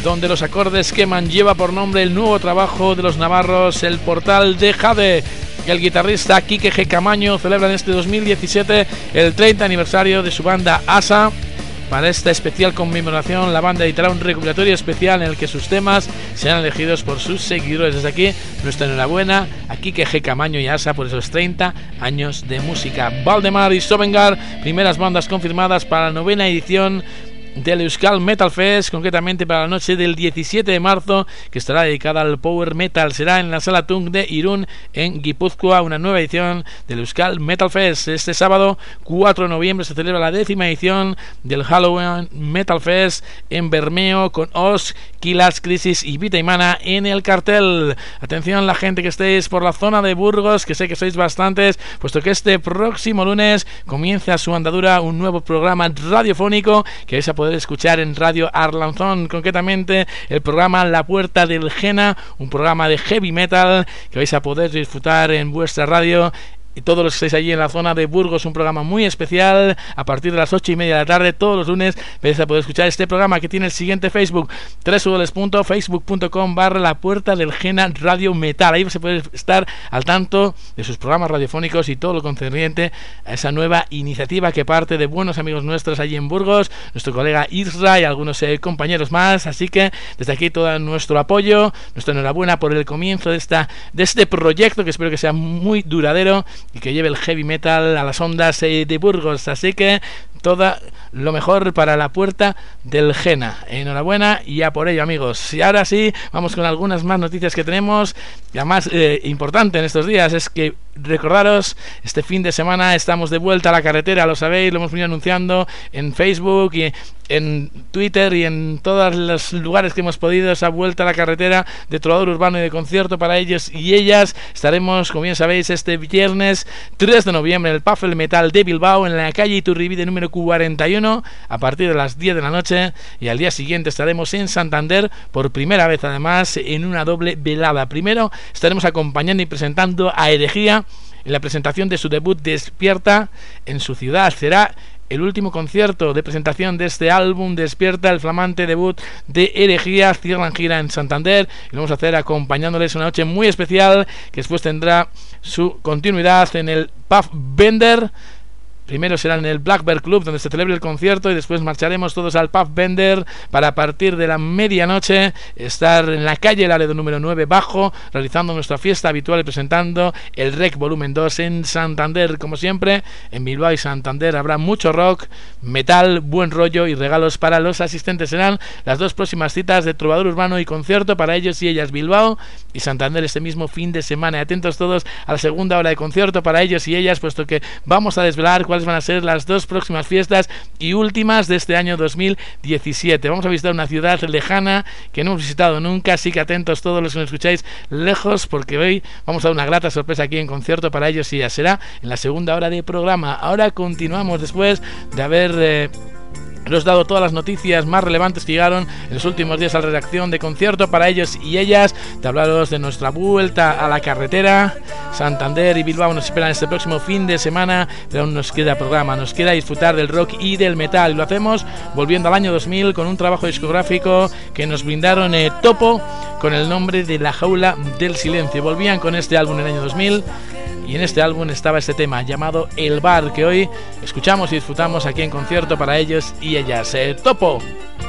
donde los acordes queman, lleva por nombre el nuevo trabajo de los navarros, El Portal de Jade. El guitarrista Quique G. Camaño celebra en este dos mil diecisiete el treinta aniversario de su banda Asa. Para esta especial conmemoración, la banda editará un recopilatorio especial en el que sus temas serán elegidos por sus seguidores. Desde aquí, nuestra enhorabuena a Quique G. Camaño y Asa por esos treinta años de música. Valdemar y Sovengar, primeras bandas confirmadas para la novena edición del Euskal Metal Fest, concretamente para la noche del diecisiete de marzo, que estará dedicada al Power Metal. Será en la Sala Tung de Irún, en Guipúzcoa, una nueva edición del Euskal Metal Fest. Este sábado, cuatro de noviembre, se celebra la décima edición del Halloween Metal Fest en Bermeo, con Os, Kilas, Crisis y Vita Imana en el cartel. Atención la gente que estéis por la zona de Burgos, que sé que sois bastantes, puesto que este próximo lunes comienza su andadura un nuevo programa radiofónico que vais a poder escuchar en Radio Arlanzón, concretamente el programa La Puerta del Jena, un programa de heavy metal que vais a poder disfrutar en vuestra radio. Y todos los que estáis allí en la zona de Burgos, un programa muy especial a partir de las ocho y media de la tarde, todos los lunes vais a poder escuchar este programa, que tiene el siguiente Facebook: doble u doble u doble u punto facebook punto com barra La Puerta del Jena Radio Metal. Ahí se puede estar al tanto de sus programas radiofónicos y todo lo concerniente a esa nueva iniciativa que parte de buenos amigos nuestros allí en Burgos, nuestro colega Isra y algunos eh, compañeros más. Así que desde aquí todo nuestro apoyo, nuestra enhorabuena por el comienzo de esta de este proyecto, que espero que sea muy duradero y que lleve el heavy metal a las ondas eh, de Burgos. Así que todo lo mejor para La Puerta del Jena. Enhorabuena y a por ello, amigos. Y ahora sí, vamos con algunas más noticias que tenemos. La más eh, importante en estos días es que recordaros, este fin de semana estamos de vuelta a la carretera, lo sabéis, lo hemos venido anunciando en Facebook y en Twitter y en todos los lugares que hemos podido. Esa vuelta a la carretera de trovador urbano y de concierto para ellos y ellas. Estaremos, como bien sabéis, este viernes tres de noviembre en el Puffle Metal de Bilbao, en la calle Iturribide número cuarenta y uno, a partir de las diez de la noche, y al día siguiente estaremos en Santander por primera vez, además en una doble velada. Primero estaremos acompañando y presentando a Herejía en la presentación de su debut Despierta en su ciudad. Será el último concierto de presentación de este álbum Despierta, el flamante debut de Herejía. Cierran gira en Santander y lo vamos a hacer acompañándoles una noche muy especial que después tendrá su continuidad en el Puff Bender. Primero será en el Blackbird Club, donde se celebre el concierto, y después marcharemos todos al Puff Bender para, a partir de la medianoche, estar en la calle Laredo número nueve Bajo, realizando nuestra fiesta habitual y presentando el Rec Volumen dos en Santander. Como siempre, en Bilbao y Santander habrá mucho rock, metal, buen rollo y regalos para los asistentes. Serán las dos próximas citas de trovador urbano y concierto para ellos y ellas, Bilbao y Santander, este mismo fin de semana. Atentos todos a la segunda hora de concierto para ellos y ellas, puesto que vamos a desvelar cuál van a ser las dos próximas fiestas y últimas de este año dos mil diecisiete. Vamos a visitar una ciudad lejana que no hemos visitado nunca, así que atentos todos los que nos escucháis lejos, porque hoy vamos a dar una grata sorpresa aquí en concierto para ellos y ya será en la segunda hora de programa. Ahora continuamos después de haber eh, os he dado todas las noticias más relevantes que llegaron en los últimos días a la redacción de concierto para ellos y ellas, de hablaros de nuestra vuelta a la carretera. Santander y Bilbao nos esperan este próximo fin de semana, pero aún nos queda programa, nos queda disfrutar del rock y del metal, y lo hacemos volviendo al año dos mil con un trabajo discográfico que nos brindaron eh, Topo, con el nombre de La Jaula del Silencio. Volvían con este álbum en el año dos mil, y en este álbum estaba este tema llamado El Bar, que hoy escuchamos y disfrutamos aquí en concierto para ellos y ellas. eh, Topo.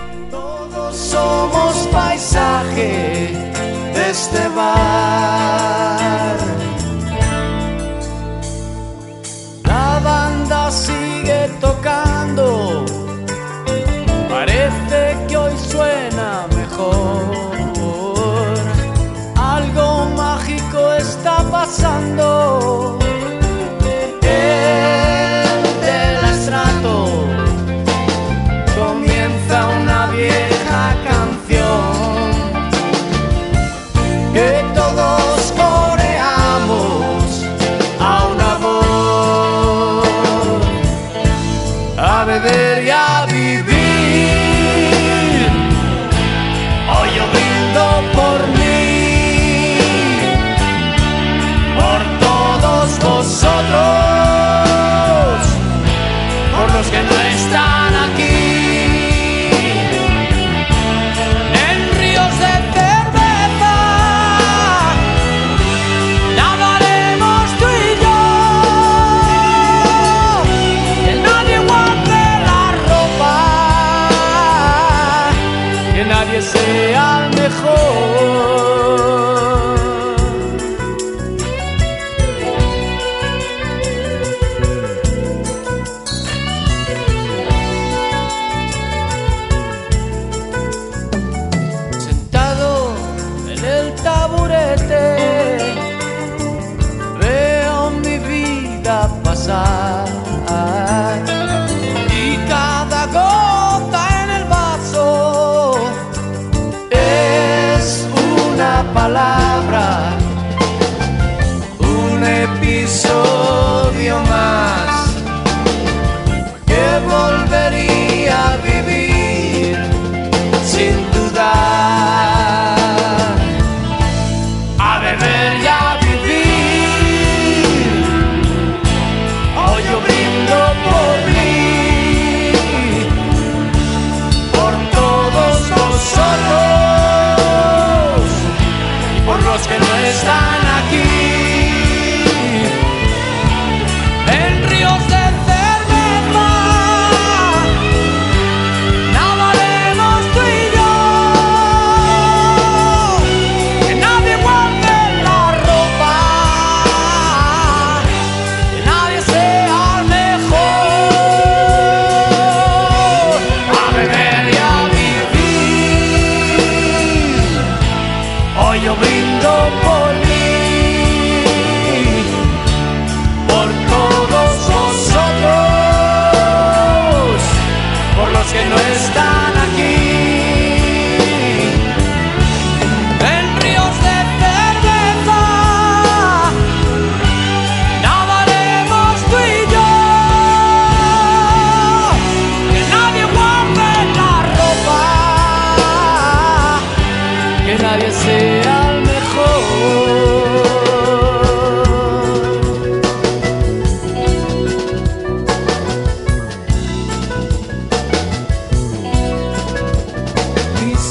Todos somos paisaje de este bar. La banda sigue tocando, parece que hoy suena mejor. Algo mágico está pasando. El del estrato comienza una vieja canción que todos coreamos a una voz. A beber y a nadie sea el mejor. Sentado en el taburete veo mi vida pasar y cada gota en el vaso es una palabra, un episodio más que volvería a vivir sin dudar, a beber y a vivir. Hoy yo brindo por mí, por todos nosotros y por los que no están aquí. En ríos de cerveza nadaremos tú y yo, que nadie guarde la ropa, que nadie sea el mejor, a beber y a vivir. Hoy yo brindo por mí, por todos vosotros, por los que no están aquí. En ríos de cerveza nadaremos tú y yo, que nadie guarde la ropa, que nadie sea el mejor. Mis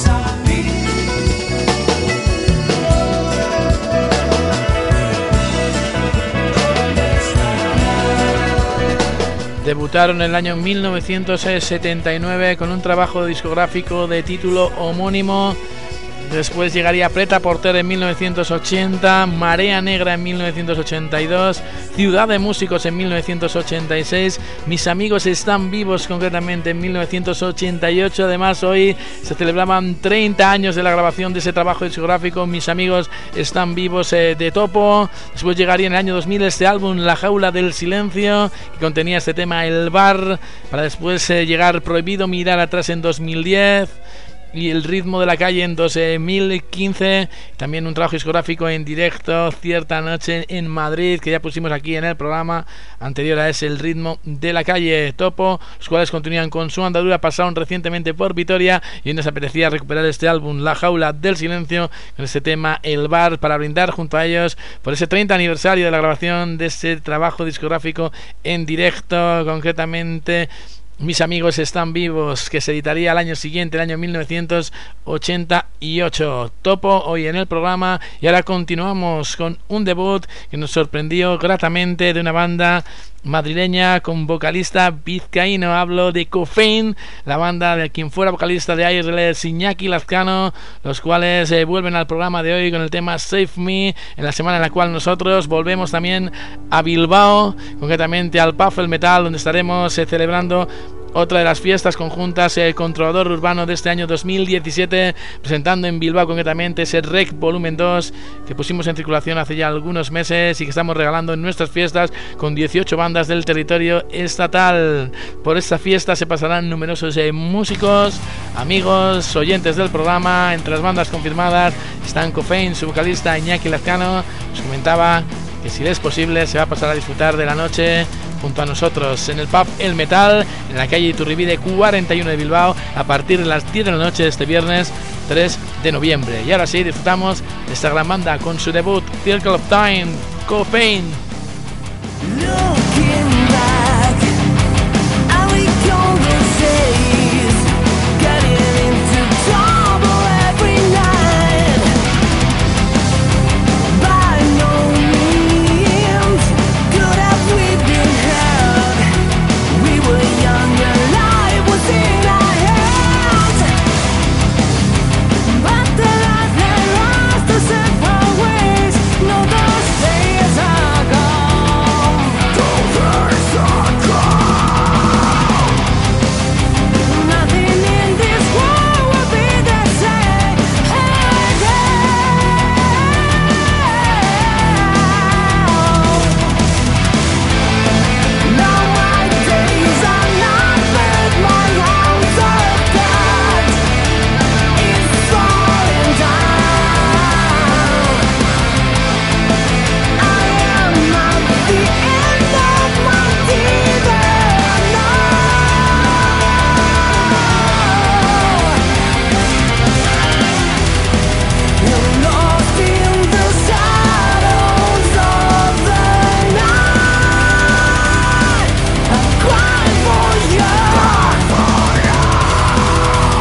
Debutaron en el año mil novecientos setenta y nueve con un trabajo discográfico de título homónimo. Después llegaría Preta Porter en mil novecientos ochenta, Marea Negra en mil novecientos ochenta y dos, Ciudad de Músicos en mil novecientos ochenta y seis, Mis Amigos Están Vivos concretamente en mil novecientos ochenta y ocho. Además, hoy se celebraban treinta años de la grabación de ese trabajo discográfico, Mis Amigos Están Vivos, eh, de Topo. Después llegaría en el año dos mil este álbum La Jaula del Silencio, que contenía este tema El Bar, para después eh, llegar Prohibido Mirar Atrás en dos mil diez. Y El Ritmo de la Calle en dos mil quince, también un trabajo discográfico en directo, Cierta Noche en Madrid, que ya pusimos aquí en el programa anterior a ese, El Ritmo de la Calle. Topo, los cuales continúan con su andadura, pasaron recientemente por Vitoria y hoy nos apetecía recuperar este álbum La Jaula del Silencio con este tema El Bar, para brindar junto a ellos por ese treinta aniversario de la grabación de ese trabajo discográfico en directo, concretamente Mis Amigos Están Vivos, que se editaría al año siguiente, el año mil novecientos ochenta y ocho. Topo hoy en el programa, y ahora continuamos con un debut que nos sorprendió gratamente, de una banda madrileña con vocalista vizcaíno. Hablo de Coffein, la banda de quien fuera vocalista de Aires, Iñaki Lazcano, los cuales eh, vuelven al programa de hoy con el tema Save Me, en la semana en la cual nosotros volvemos también a Bilbao, concretamente al Puff el Metal, donde estaremos eh, celebrando otra de las fiestas conjuntas, el Controlador Urbano de este año dos mil diecisiete, presentando en Bilbao concretamente ese Rec Volumen dos que pusimos en circulación hace ya algunos meses y que estamos regalando en nuestras fiestas con dieciocho bandas del territorio estatal. Por esta fiesta se pasarán numerosos eh, músicos, amigos, oyentes del programa. Entre las bandas confirmadas están Coffein, su vocalista Iñaki Lazcano. Os comentaba que si es posible se va a pasar a disfrutar de la noche junto a nosotros en el Pub El Metal, en la calle Iturribide cuarenta y uno de Bilbao, a partir de las diez de la noche de este viernes tres de noviembre. Y ahora sí, disfrutamos de esta gran banda con su debut, Circle of Time, Coffein. Looking back, I recall those days, getting into trouble every night. By no means could have we been held. We were young and life was in our hands.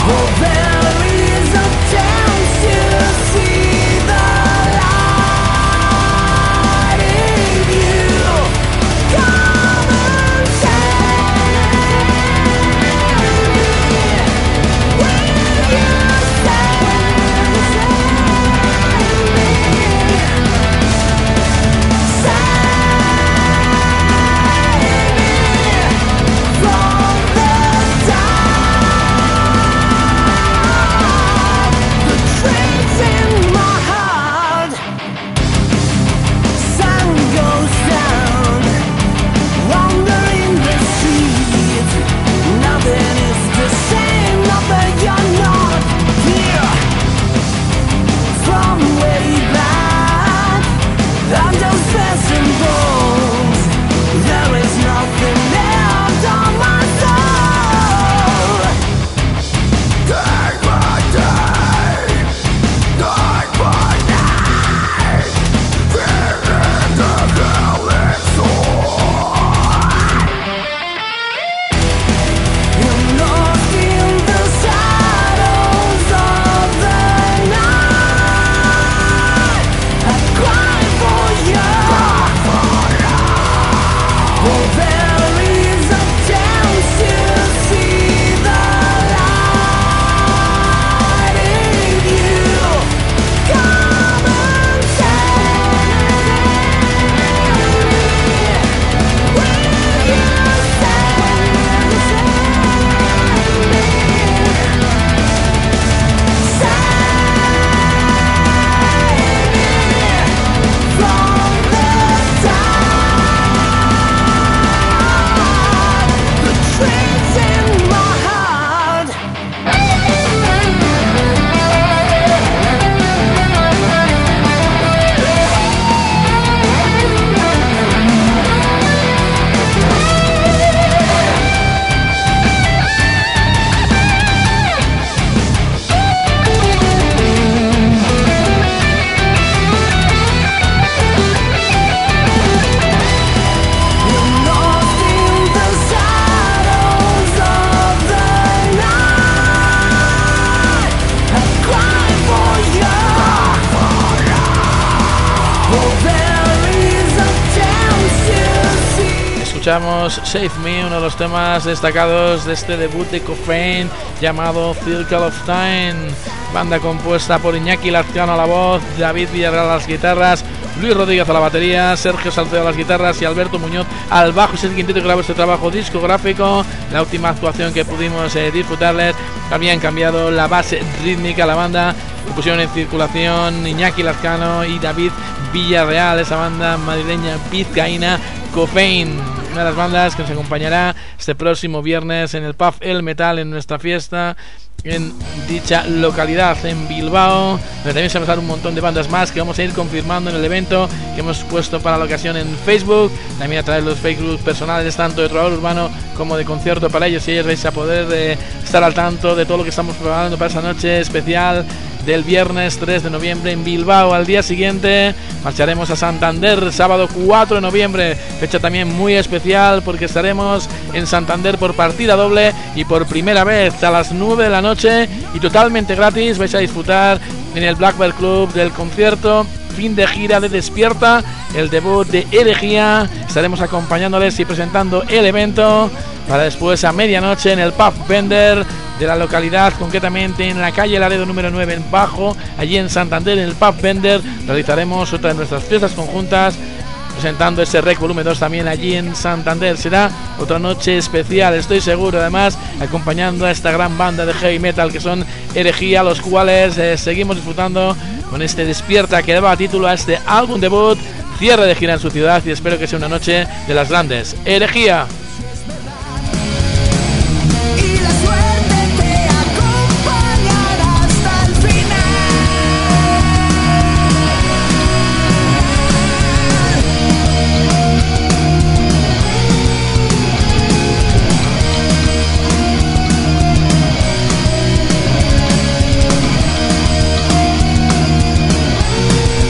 Escuchamos Save Me, uno de los temas destacados de este debut de Cofrain llamado Circle of Time, banda compuesta por Iñaki Lazcano a la voz, David Villarreal a las guitarras, Luis Rodríguez a la batería, Sergio Salcedo a las guitarras y Alberto Muñoz al bajo. Es el quinteto que grabó este trabajo discográfico. La última actuación que pudimos eh, disfrutarles, habían cambiado la base rítmica a la banda, lo pusieron en circulación Iñaki Lazcano y David Villarreal, esa banda madrileña vizcaína Cofrain, una de las bandas que nos acompañará este próximo viernes en el Pub El Metal, en nuestra fiesta en dicha localidad, en Bilbao, donde también se van a pasar un montón de bandas más que vamos a ir confirmando en el evento que hemos puesto para la ocasión en Facebook, también a través de los Facebook personales tanto de Trovador Urbano como de Concierto para ellos, y ellos vais a poder eh, estar al tanto de todo lo que estamos preparando para esa noche especial del viernes tres de noviembre en Bilbao. Al día siguiente marcharemos a Santander, sábado cuatro de noviembre, fecha también muy especial porque estaremos en Santander por partida doble y por primera vez a las nueve de la noche y totalmente gratis. Vais a disfrutar en el Blackbird Club del concierto fin de gira de Despierta, el debut de Herejía. Estaremos acompañándoles y presentando el evento para después a medianoche en el Pub Bender de la localidad, concretamente en la calle Laredo número nueve en Bajo, allí en Santander, en el Pub Bender. Realizaremos otra de nuestras fiestas conjuntas presentando ese Rec Volumen dos también allí en Santander. Será otra noche especial, estoy seguro, además acompañando a esta gran banda de heavy metal que son Herejía, los cuales eh, seguimos disfrutando con este Despierta que daba título a este álbum debut, cierre de gira en su ciudad, y espero que sea una noche de las grandes. Herejía.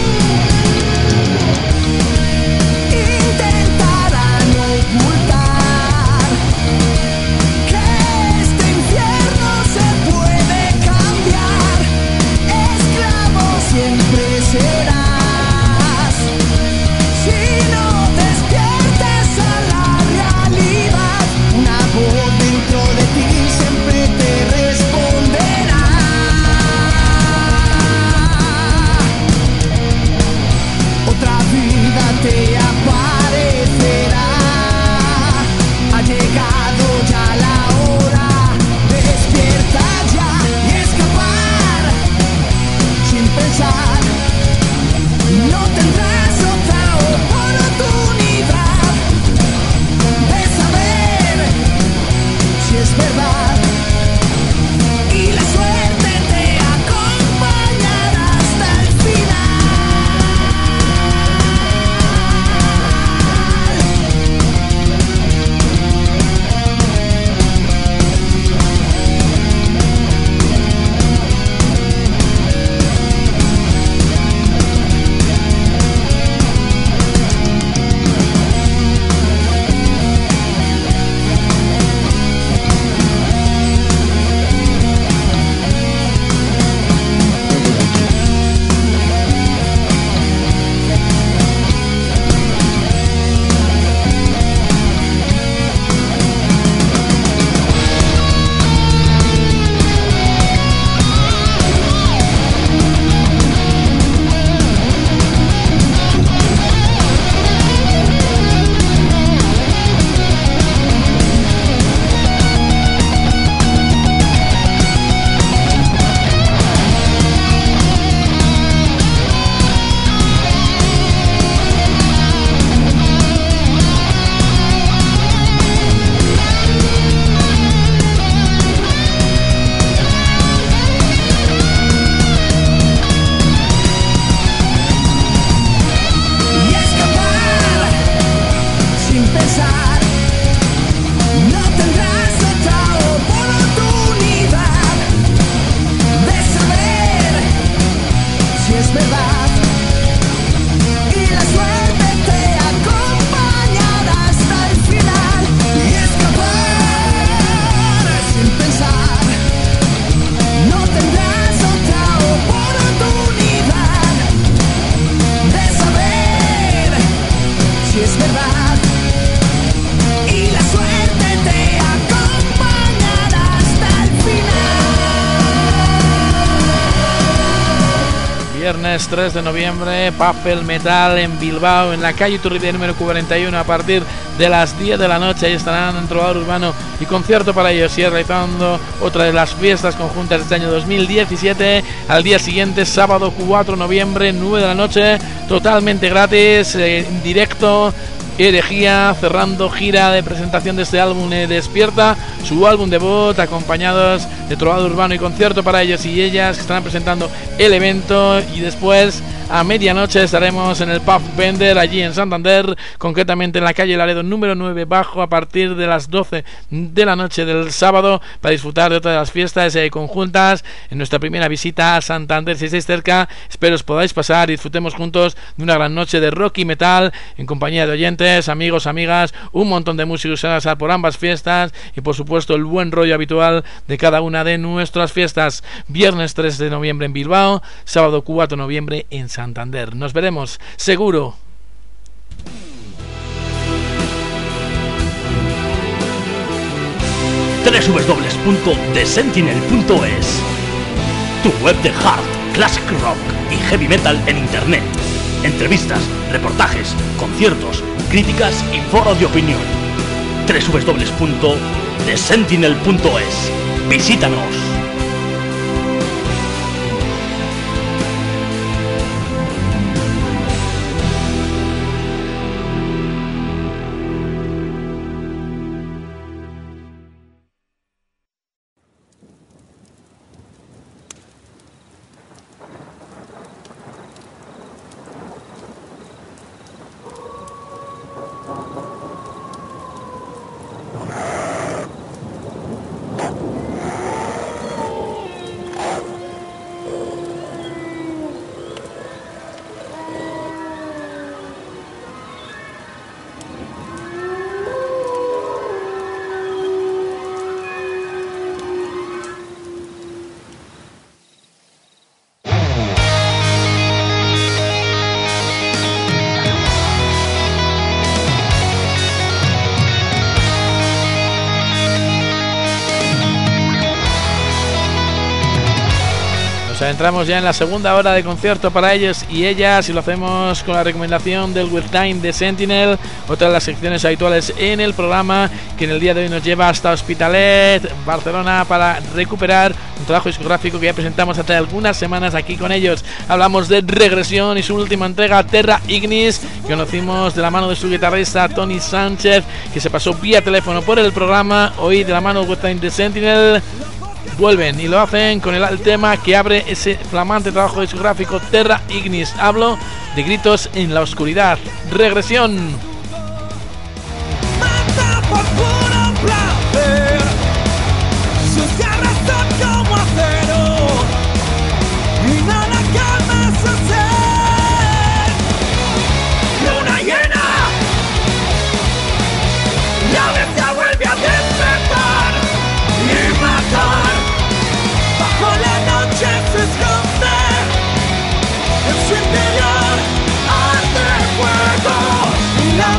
Intentarán ocultar Viernes tres de noviembre, Papel Metal en Bilbao, en la calle Iturribia número cuarenta y uno, a partir de las diez de la noche. Ahí estarán en Trovador Urbano y concierto para ellos, y realizando otra de las fiestas conjuntas de este año dos mil diecisiete. Al día siguiente, sábado cuatro de noviembre, nueve de la noche, totalmente gratis, eh, en directo, Herejía, cerrando gira de presentación de este álbum, eh, Despierta, su álbum debut, acompañados de Trovador Urbano y concierto para ellos y ellas, que estarán presentando el evento. Y después, a medianoche, estaremos en el Pub Vender, allí en Santander, concretamente en la calle Laredo número nueve bajo, a partir de las doce de la noche del sábado, para disfrutar de todas las fiestas eh, conjuntas en nuestra primera visita a Santander. Si estáis cerca, espero os podáis pasar y disfrutemos juntos de una gran noche de rock y metal en compañía de oyentes, amigos, amigas, un montón de músicos a pasar por ambas fiestas y por supuesto el buen rollo habitual de cada una de nuestras fiestas. Viernes tres de noviembre en Bilbao, sábado cuatro de noviembre en Santander. Nos veremos, seguro. doble u doble u doble u punto the sentinel punto es, tu web de hard, classic rock y heavy metal en internet. Entrevistas, reportajes, conciertos, críticas y foros de opinión. doble u doble u doble u punto the sentinel punto es. Visítanos. Entramos ya en la segunda hora de concierto para ellos y ellas, y lo hacemos con la recomendación del With Time de Sentinel, otra de las secciones habituales en el programa, que en el día de hoy nos lleva hasta Hospitalet, Barcelona, para recuperar un trabajo discográfico que ya presentamos hace algunas semanas aquí con ellos. Hablamos de Regresión y su última entrega, Terra Ignis, que conocimos de la mano de su guitarrista Tony Sánchez, que se pasó vía teléfono por el programa. Hoy, de la mano de With Time de Sentinel, vuelven y lo hacen con el, el tema que abre ese flamante trabajo discográfico, Terra Ignis. Hablo de Gritos en la Oscuridad. Regresión. Mata por puro placer, sus garras son como acero y nada calma su ser. Luna llena, la bestia vuelve a despertar y matar. Bajo la noche se esconde, en su interior arde fuego y la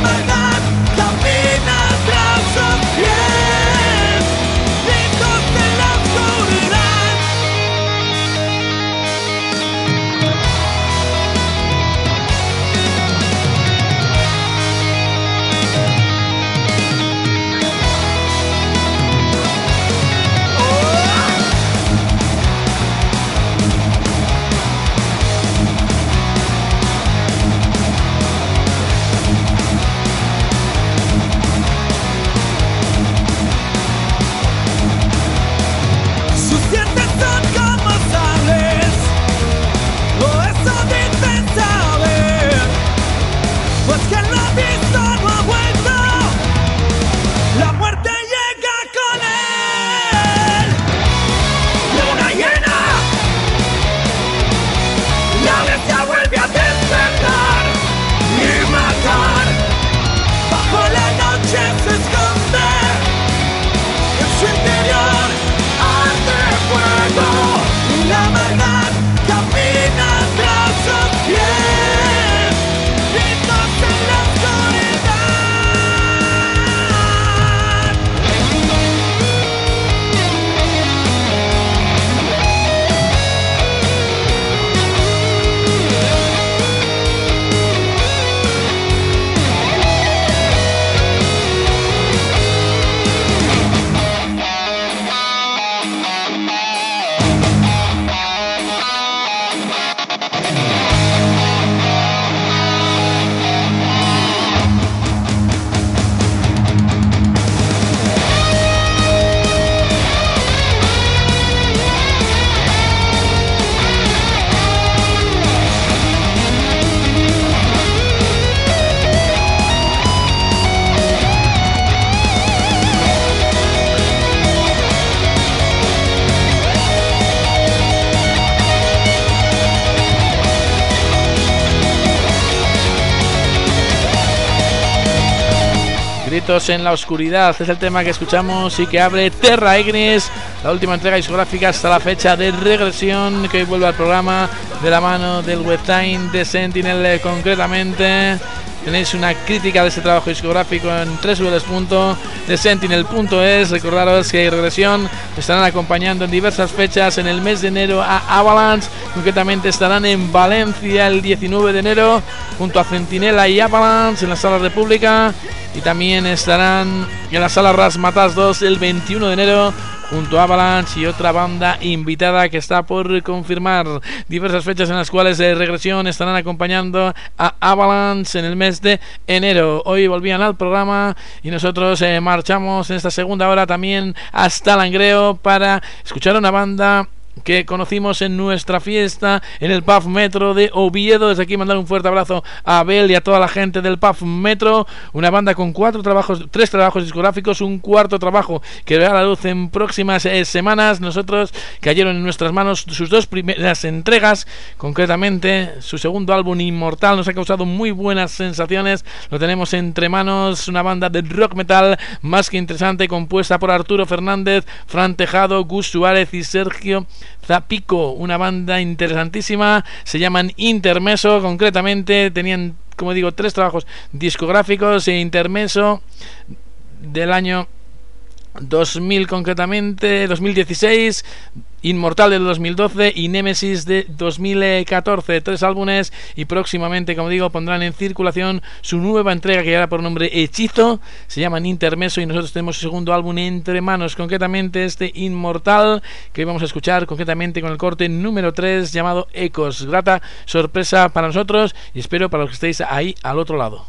Gritos en la oscuridad es el tema que escuchamos y que abre Terra Ignis, la última entrega discográfica hasta la fecha de Regresión, que hoy vuelve al programa de la mano del webtime de Sentinel. Concretamente tenéis una crítica de este trabajo discográfico en doble u doble u doble u punto the sentinel punto es. Recordaros que Regresión estarán acompañando en diversas fechas en el mes de enero a Avalanche. Concretamente estarán en Valencia el diecinueve de enero junto a Centinela y Avalanche en la Sala República, y también estarán en la Sala Razzmatazz dos el veintiuno de enero junto a Avalanche y otra banda invitada que está por confirmar. Diversas fechas en las cuales de Regresión estarán acompañando a Avalanche en el mes de enero. Hoy volvían al programa y nosotros eh, marchamos en esta segunda hora también hasta Langreo para escuchar una banda que conocimos en nuestra fiesta en el Pub Metro de Oviedo. Desde aquí mandar un fuerte abrazo a Abel y a toda la gente del Pub Metro. Una banda con cuatro trabajos, tres trabajos discográficos, un cuarto trabajo que verá la luz en próximas eh, semanas. Nosotros cayeron en nuestras manos sus dos primeras entregas, concretamente su segundo álbum Inmortal. Nos ha causado muy buenas sensaciones, lo tenemos entre manos. Una banda de rock metal más que interesante, compuesta por Arturo Fernández, Fran Tejado, Gus Suárez y Sergio Zapico. Una banda interesantísima, se llaman Intermeso. Concretamente tenían, como digo, tres trabajos discográficos e Intermeso del año dos mil, concretamente dos mil dieciséis, Inmortal del dos mil doce y Némesis de dos mil catorce. Tres álbumes, y próximamente, como digo, pondrán en circulación su nueva entrega que llevará por nombre Hechizo. Se llaman Intermeso y nosotros tenemos su segundo álbum entre manos, concretamente este Inmortal, que hoy vamos a escuchar concretamente con el corte número tres llamado Ecos. Grata sorpresa para nosotros y espero para los que estéis ahí al otro lado.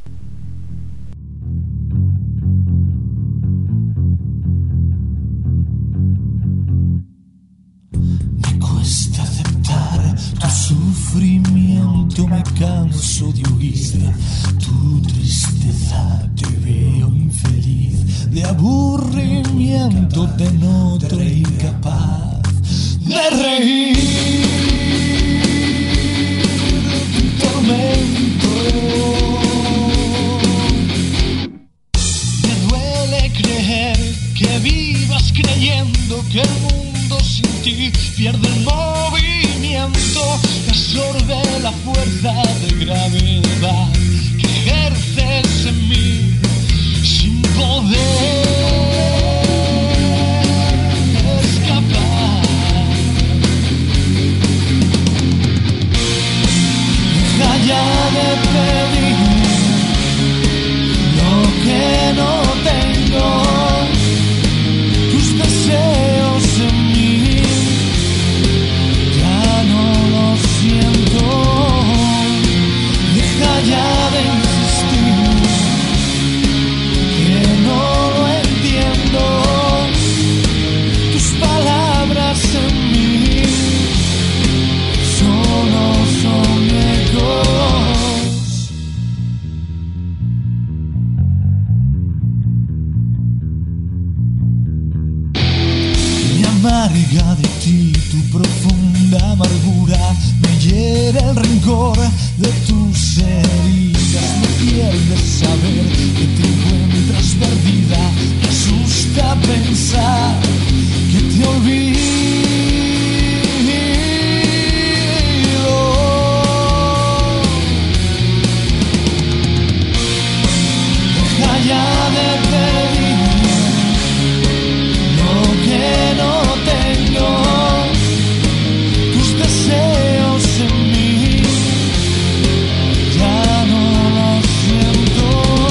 Cuesta aceptar tu sufrimiento, me canso de huir tu tristeza, te veo infeliz de aburrimiento, de no te incapaz de reír tu tormento. Me duele creer que vivas creyendo que el mundo sin ti pierde el movimiento, te absorbe la fuerza de gravedad que ejerces en mí sin poder escapar. Deja ya de pedir lo que no tengo, tus deseos en mí ya no lo siento. Deja ya de insistir que no lo entiendo, tus palabras en mí solo son ecos. Amarga de ti tu profunda amargura, me hiere el rencor de tus heridas, me pierdes saber que te encuentras perdida, me asusta pensar que te olvido. Deja ya de pedir lo que no tengo, tus deseos en mí ya no lo siento.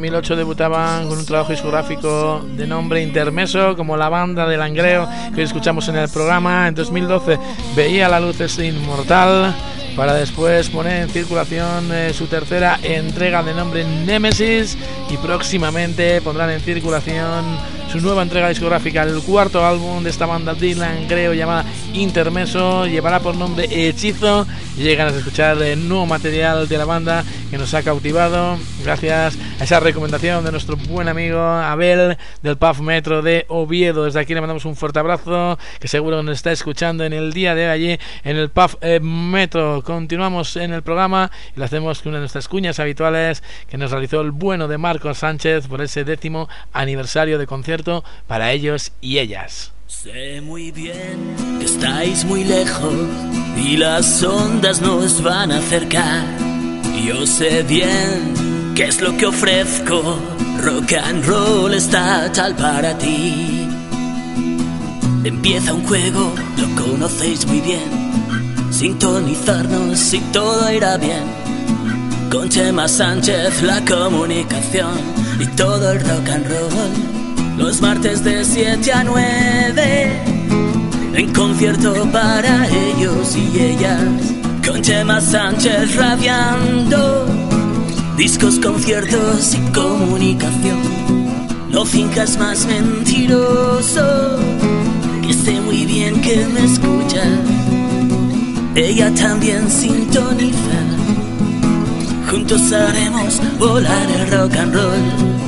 mil ocho debutaban con un trabajo discográfico de nombre Intermeso, como la banda de Langreo que escuchamos en el programa. En dos mil doce veía la luz este Inmortal, para después poner en circulación eh, su tercera entrega de nombre Nemesis, y próximamente pondrán en circulación su nueva entrega discográfica, el cuarto álbum de esta banda de Langreo llamada Intermeso. Llevará por nombre Hechizo, y llegan a escuchar el nuevo material de la banda que nos ha cautivado gracias a esa recomendación de nuestro buen amigo Abel del Pub Metro de Oviedo. Desde aquí le mandamos un fuerte abrazo, que seguro nos está escuchando en el día de allí en el Pub eh, Metro. Continuamos en el programa y lo hacemos con una de nuestras cuñas habituales que nos realizó el bueno de Marcos Sánchez por ese décimo aniversario de concierto para ellos y ellas. Sé muy bien que estáis muy lejos y las ondas nos van a acercar. Yo sé bien qué es lo que ofrezco, rock and roll está tal para ti. Empieza un juego, lo conocéis muy bien, sintonizarnos y todo irá bien. Con Chema Sánchez la comunicación y todo el rock and roll, los martes de siete a nueve, en concierto para ellos y ellas. Con Chema Sánchez radiando, discos, conciertos y comunicación. No finjas más mentiroso, que sé muy bien que me escuchas. Ella también sintoniza, juntos haremos volar el rock and roll.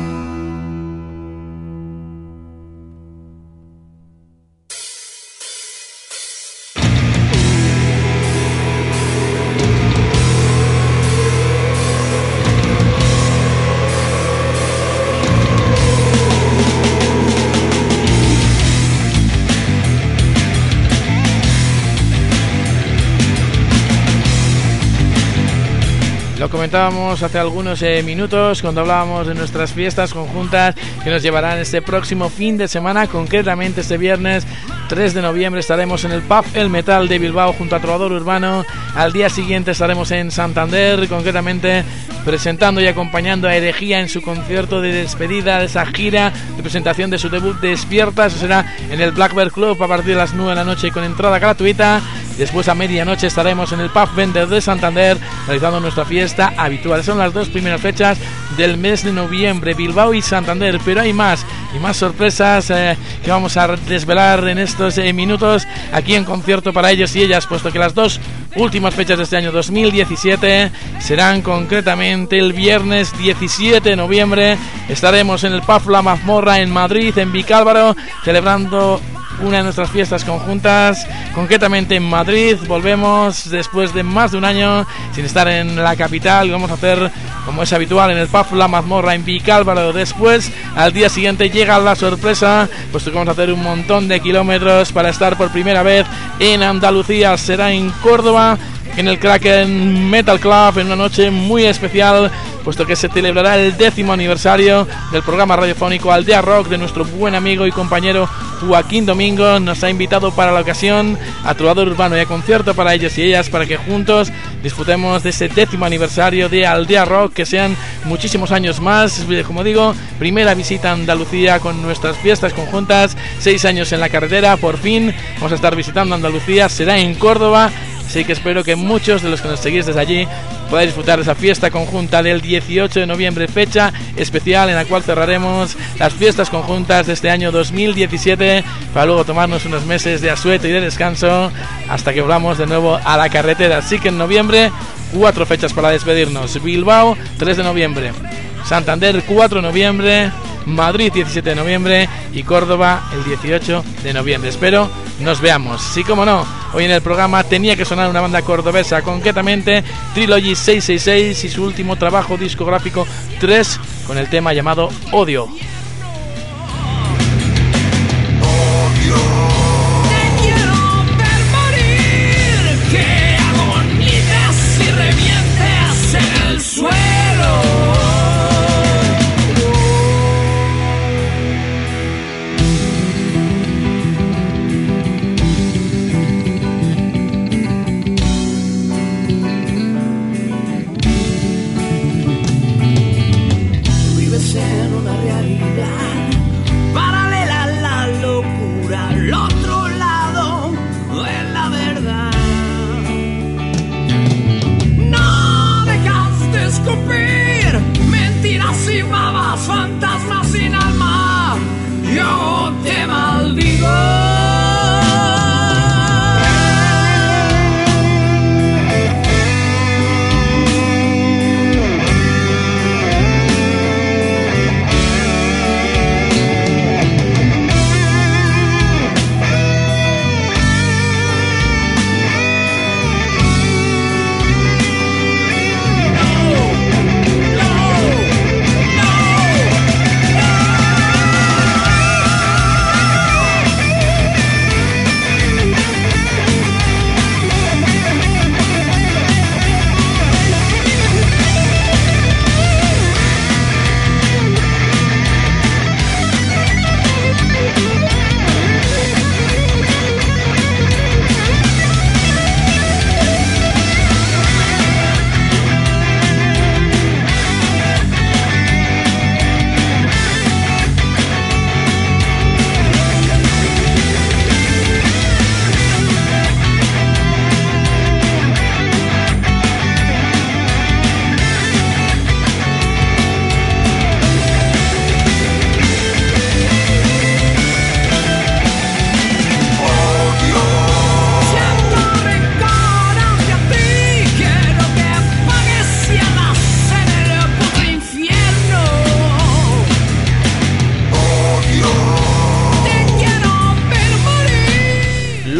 Lo comentábamos hace algunos eh, minutos cuando hablábamos de nuestras fiestas conjuntas que nos llevarán este próximo fin de semana. Concretamente este viernes tres de noviembre estaremos en el Pub El Metal de Bilbao junto a Trovador Urbano. Al día siguiente estaremos en Santander, concretamente presentando y acompañando a Herejía en su concierto de despedida de esa gira de presentación de su debut Despierta. Eso será en el Blackbird Club a partir de las nueve de la noche y con entrada gratuita. Después a medianoche estaremos en el Pub Vender de Santander realizando nuestra fiesta habitual. Son las dos primeras fechas del mes de noviembre, Bilbao y Santander, pero hay más y más sorpresas eh, que vamos a desvelar en estos eh, minutos aquí en Concierto para ellos y ellas, puesto que las dos últimas fechas de este año dos mil diecisiete serán concretamente el viernes diecisiete de noviembre. Estaremos en el Pub La Mazmorra en Madrid, en Vicálvaro, celebrando una de nuestras fiestas conjuntas, concretamente en Madrid. Volvemos después de más de un año sin estar en la capital y vamos a hacer, como es habitual, en el Pub La Mazmorra en Vicálvaro. Después, al día siguiente, llega la sorpresa, puesto que vamos a hacer un montón de kilómetros para estar por primera vez en Andalucía. Será en Córdoba, en el Kraken Metal Club, en una noche muy especial, puesto que se celebrará el décimo aniversario del programa radiofónico Aldea Rock de nuestro buen amigo y compañero Joaquín Domingo. Nos ha invitado para la ocasión a Trovador Urbano y a concierto para ellos y ellas, para que juntos disfrutemos de ese décimo aniversario de Aldea Rock, que sean muchísimos años más. Como digo, primera visita a Andalucía con nuestras fiestas conjuntas, seis años en la carretera, por fin vamos a estar visitando Andalucía, será en Córdoba. Así que espero que muchos de los que nos seguís desde allí podáis disfrutar de esa fiesta conjunta del dieciocho de noviembre, fecha especial en la cual cerraremos las fiestas conjuntas de este año dos mil diecisiete, para luego tomarnos unos meses de asueto y de descanso hasta que volvamos de nuevo a la carretera. Así que en noviembre, cuatro fechas para despedirnos: Bilbao, tres de noviembre, Santander, cuatro de noviembre, Madrid, diecisiete de noviembre, y Córdoba el dieciocho de noviembre. Espero nos veamos. Sí, como no, hoy en el programa tenía que sonar una banda cordobesa, concretamente Trilogy seiscientos sesenta y seis y su último trabajo discográfico tres, con el tema llamado Odio.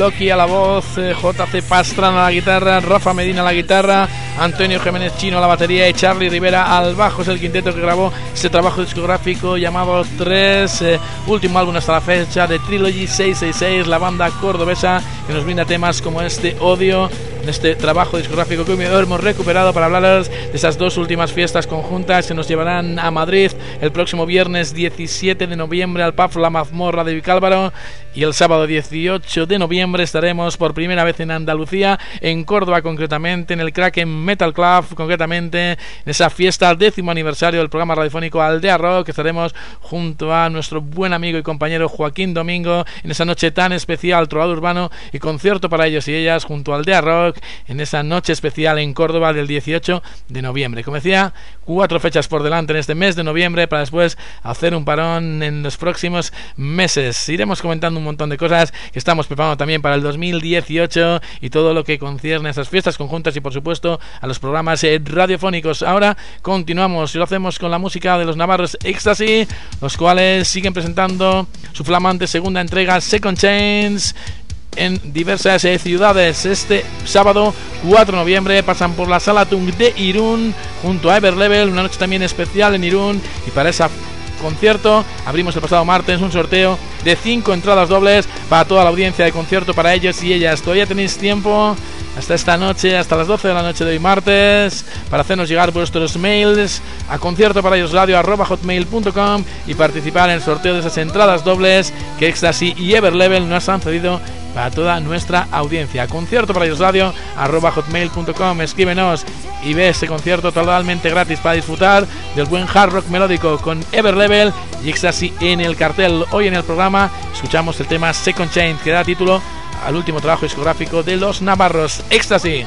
Loki a la voz, eh, J C Pastrana a la guitarra, Rafa Medina a la guitarra, Antonio Jiménez Chino a la batería y Charlie Rivera al bajo. Es el quinteto que grabó este trabajo discográfico llamado tres, eh, último álbum hasta la fecha de Trilogy seiscientos sesenta y seis, la banda cordobesa que nos brinda temas como este Odio, en este trabajo discográfico que hoy hemos recuperado para hablaros de esas dos últimas fiestas conjuntas que nos llevarán a Madrid el próximo viernes diecisiete de noviembre al pub La Mazmorra de Vicálvaro, y el sábado dieciocho de noviembre estaremos por primera vez en Andalucía, en Córdoba concretamente, en el Kraken Metal Club, concretamente en esa fiesta al décimo aniversario del programa radiofónico Aldea Rock. Estaremos junto a nuestro buen amigo y compañero Joaquín Domingo en esa noche tan especial, trovado urbano y concierto para ellos y ellas junto a Aldea Rock en esa noche especial en Córdoba del dieciocho de noviembre. Como decía, cuatro fechas por delante en este mes de noviembre para después hacer un parón en los próximos meses. Iremos comentando un montón de cosas que estamos preparando también para el dos mil dieciocho y todo lo que concierne a esas fiestas conjuntas y por supuesto a los programas eh, radiofónicos. Ahora continuamos y lo hacemos con la música de los navarros Ecstasy, los cuales siguen presentando su flamante segunda entrega Second Chance en diversas eh, ciudades. Este sábado cuatro de noviembre pasan por la Sala Tung de Irún junto a Everlevel, una noche también especial en Irún, y para ese concierto abrimos el pasado martes un sorteo de cinco entradas dobles para toda la audiencia de concierto, para ellos y ellas. Todavía tenéis tiempo hasta esta noche, hasta las doce de la noche de hoy martes, para hacernos llegar vuestros mails a concierto para ellos radio arroba hotmail punto com y participar en el sorteo de esas entradas dobles que Ecstasy y Everlevel nos han cedido para toda nuestra audiencia. Concierto para ellos radio arroba hotmail punto com. Escríbenos y ve este concierto totalmente gratis para disfrutar del buen hard rock melódico con Everlevel y Ecstasy en el cartel. Hoy en el programa escuchamos el tema Second Chain, que da título al último trabajo discográfico de los navarros Ecstasy.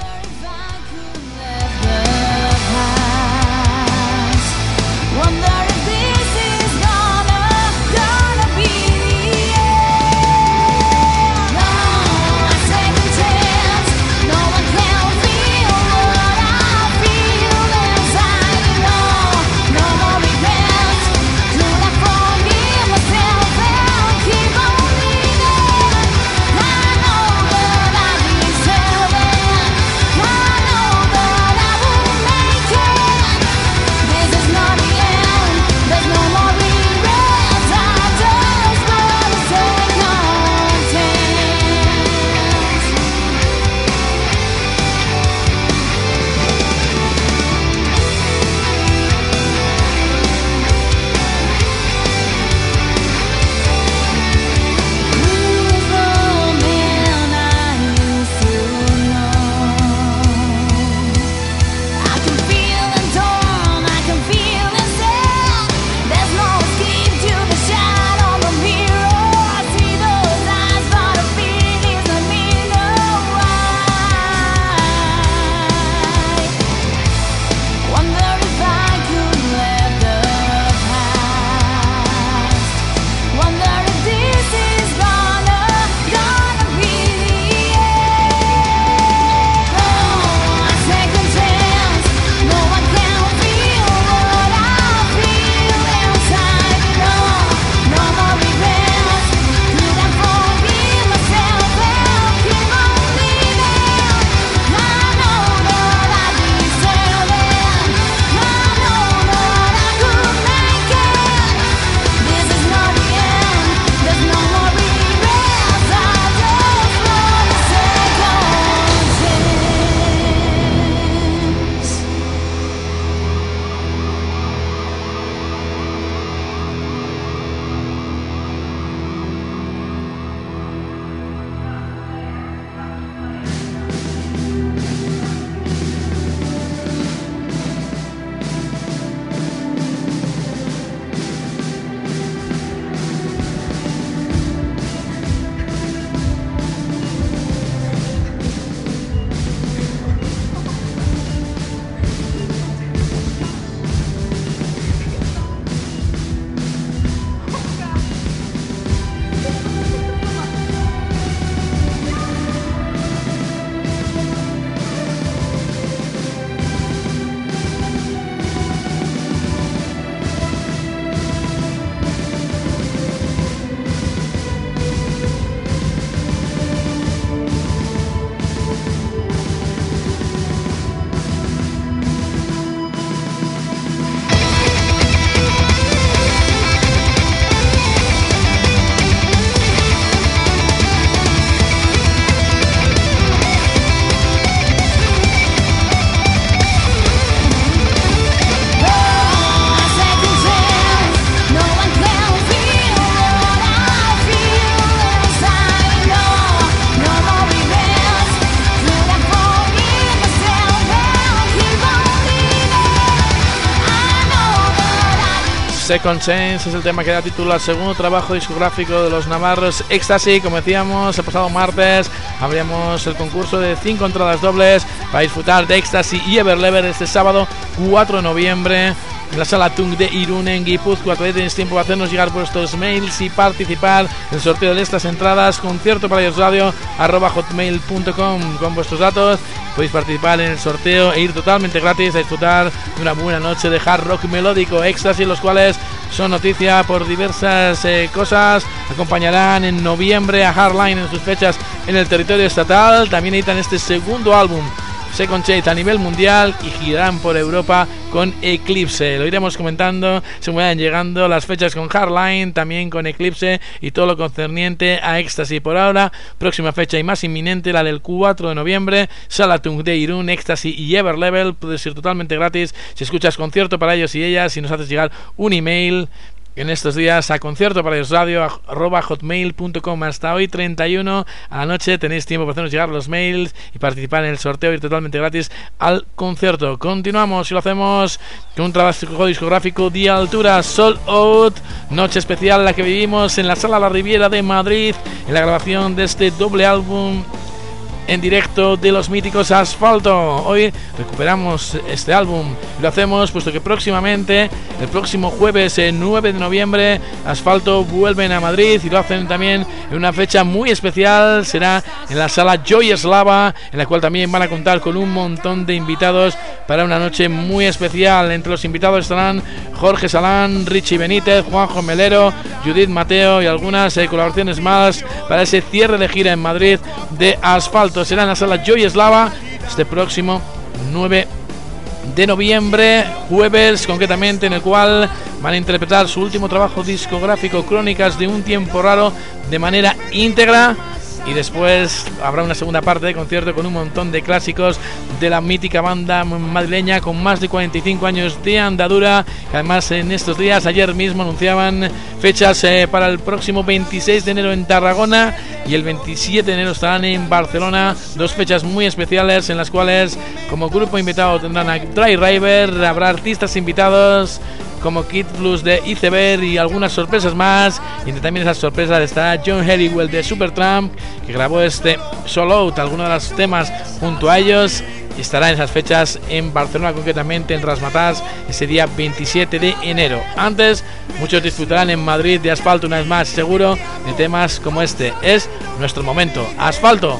I know that I deserve it. Second Chance es el tema que da título al segundo trabajo discográfico de los navarros Ecstasy. Como decíamos, el pasado martes abríamos el concurso de cinco entradas dobles para disfrutar de Ecstasy y Everlever este sábado cuatro de noviembre en la Sala Tung de Irún, en Guipúzcoa. Todavía tenéis tiempo para hacernos llegar vuestros mails y participar en el sorteo de estas entradas. Concierto para ellos radio arroba hotmail punto com. Con vuestros datos podéis participar en el sorteo e ir totalmente gratis a disfrutar de una buena noche de hard rock melódico Ecstasy, los cuales son noticia por diversas eh, cosas. Acompañarán en noviembre a Hardline en sus fechas en el territorio estatal. También editan este segundo álbum Second Chance a nivel mundial y girarán por Europa con Eclipse. Lo iremos comentando según vayan llegando las fechas con Hardline, también con Eclipse y todo lo concerniente a Ecstasy. Por ahora, próxima fecha y más inminente, la del cuatro de noviembre, Sala Tung de Irún, Ecstasy y Everlevel. Puedes ir totalmente gratis si escuchas concierto para ellos y ellas y nos haces llegar un email en estos días a concierto para ellos radio arroba hotmail punto com. Hasta hoy treinta y uno a la noche tenéis tiempo para hacernos llegar los mails y participar en el sorteo y ir totalmente gratis al concierto. Continuamos y lo hacemos con un trabajo discográfico de altura, Sold Out, noche especial la que vivimos en la Sala La Riviera de Madrid en la grabación de este doble álbum en directo de los míticos Asfalto. Hoy recuperamos este álbum y lo hacemos puesto que próximamente, el próximo jueves el nueve de noviembre, Asfalto vuelven a Madrid y lo hacen también en una fecha muy especial. Será en la Sala Joy Eslava, en la cual también van a contar con un montón de invitados para una noche muy especial. Entre los invitados estarán Jorge Salán, Richie Benítez, Juanjo Melero, Judith Mateo y algunas eh, colaboraciones más para ese cierre de gira en Madrid de Asfalto. Será en la Sala Joy Eslava este próximo nueve de noviembre, jueves concretamente, en el cual van a interpretar su último trabajo discográfico, Crónicas de un tiempo raro, de manera íntegra. Y después habrá una segunda parte de concierto con un montón de clásicos de la mítica banda madrileña con más de cuarenta y cinco años de andadura, que además en estos días, ayer mismo, anunciaban fechas eh, para el próximo veintiséis de enero en Tarragona y el veintisiete de enero estarán en Barcelona. Dos fechas muy especiales en las cuales como grupo invitado tendrán a Dry River, habrá artistas invitados como Kid Plus de Iceberg y algunas sorpresas más. Y entre también esas sorpresas estará John Heriwell de Supertramp, que grabó este Sold Out, algunos de los temas junto a ellos, y estará en esas fechas en Barcelona, concretamente en Razzmatazz, ese día veintisiete de enero. Antes, muchos disfrutarán en Madrid de Asfalto, una vez más seguro, de temas como este. Es nuestro momento. Asfalto.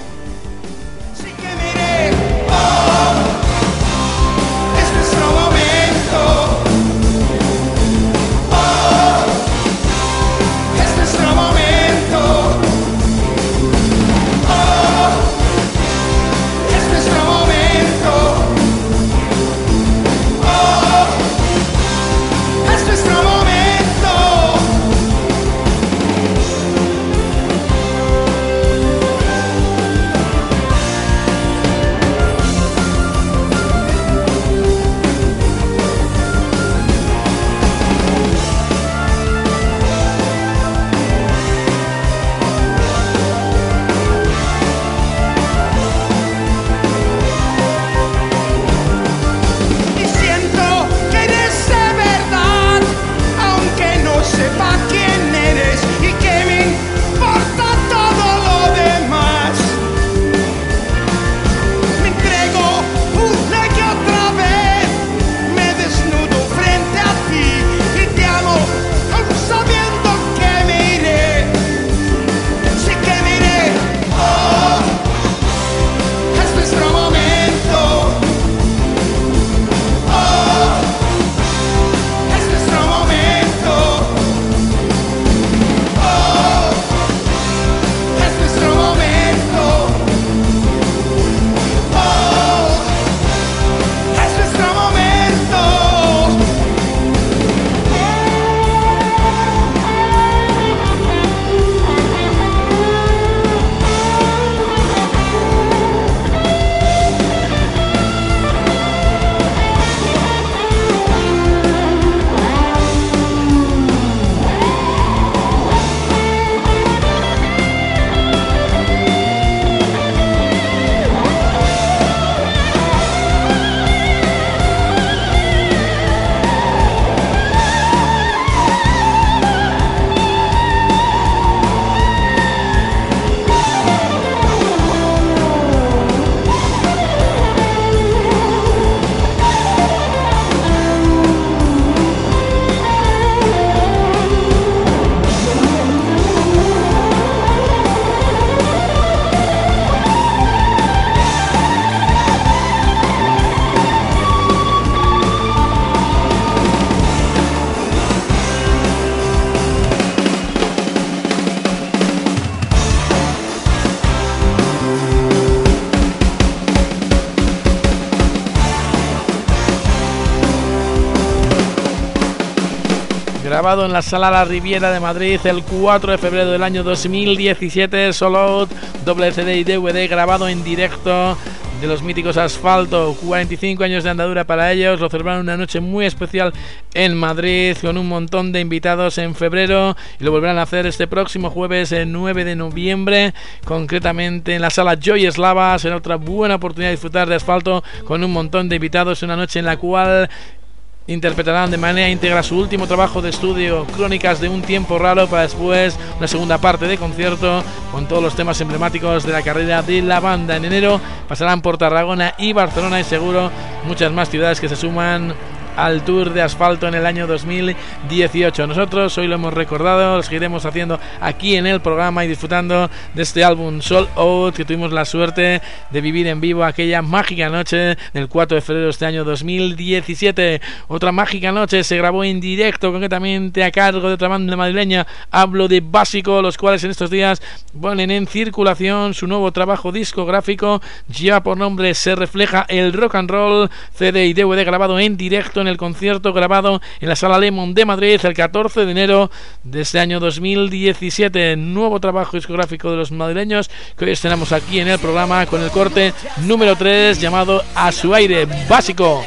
grabado en la Sala La Riviera de Madrid el cuatro de febrero del año dos mil diecisiete, Sold Out, doble C D y D V D grabado en directo de los míticos Asfalto. Cuarenta y cinco años de andadura para ellos, lo celebraron una noche muy especial en Madrid con un montón de invitados en febrero y lo volverán a hacer este próximo jueves el nueve de noviembre, concretamente en la Sala Joy Eslava. Será otra buena oportunidad de disfrutar de Asfalto con un montón de invitados, una noche en la cual interpretarán de manera íntegra su último trabajo de estudio, Crónicas de un tiempo raro, para después una segunda parte de concierto con todos los temas emblemáticos de la carrera de la banda. En enero pasarán por Tarragona y Barcelona y seguro muchas más ciudades que se suman al tour de Asfalto en el año dos mil dieciocho. Nosotros hoy lo hemos recordado, lo seguiremos haciendo aquí en el programa y disfrutando de este álbum Sold Out, que tuvimos la suerte de vivir en vivo aquella mágica noche del cuatro de febrero de este año dos mil diecisiete. Otra mágica noche se grabó en directo, concretamente a cargo de otra banda madrileña. Hablo de Básico, los cuales en estos días ponen en circulación su nuevo trabajo discográfico. Lleva por nombre Se Refleja el Rock and Roll, C D y D V D grabado en directo en el concierto grabado en la Sala Lemon de Madrid el catorce de enero de este año dos mil diecisiete. Nuevo trabajo discográfico de los madrileños que hoy estrenamos aquí en el programa con el corte número tres llamado A Su Aire. Básico.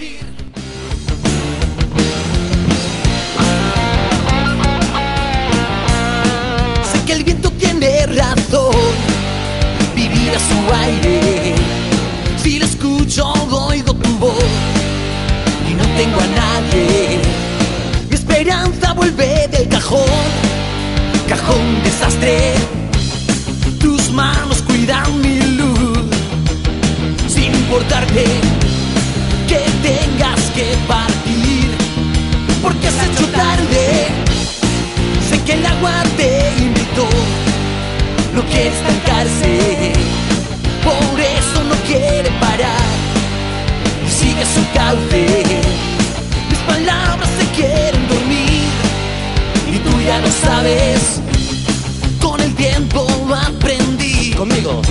Sé que el viento tiene razón, vivir a su aire. Si lo escucho, oigo tu voz. No tengo a nadie, mi esperanza vuelve del cajón, cajón desastre. Tus manos cuidan mi luz, sin importarte que tengas que partir, porque has hecho tarde. Sé que el agua te invitó, no quiere estancarse, por eso no quiere parar. Sigue su cauce, mis palabras se quieren dormir y tú ya lo sabes, con el tiempo aprendí. Conmigo.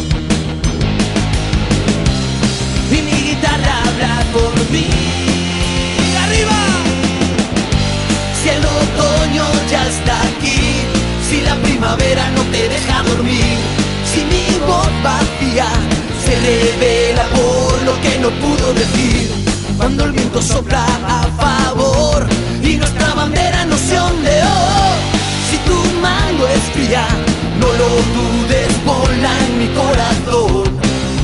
Y mi guitarra habla por mí. ¡Arriba! Si el otoño ya está aquí, si la primavera no te deja dormir, si mi voz vacía se revela por lo que no pudo decir, cuando el viento sopla a favor y nuestra bandera no se ondeó. Si tu mano es fría, no lo dudes, ponla en mi corazón.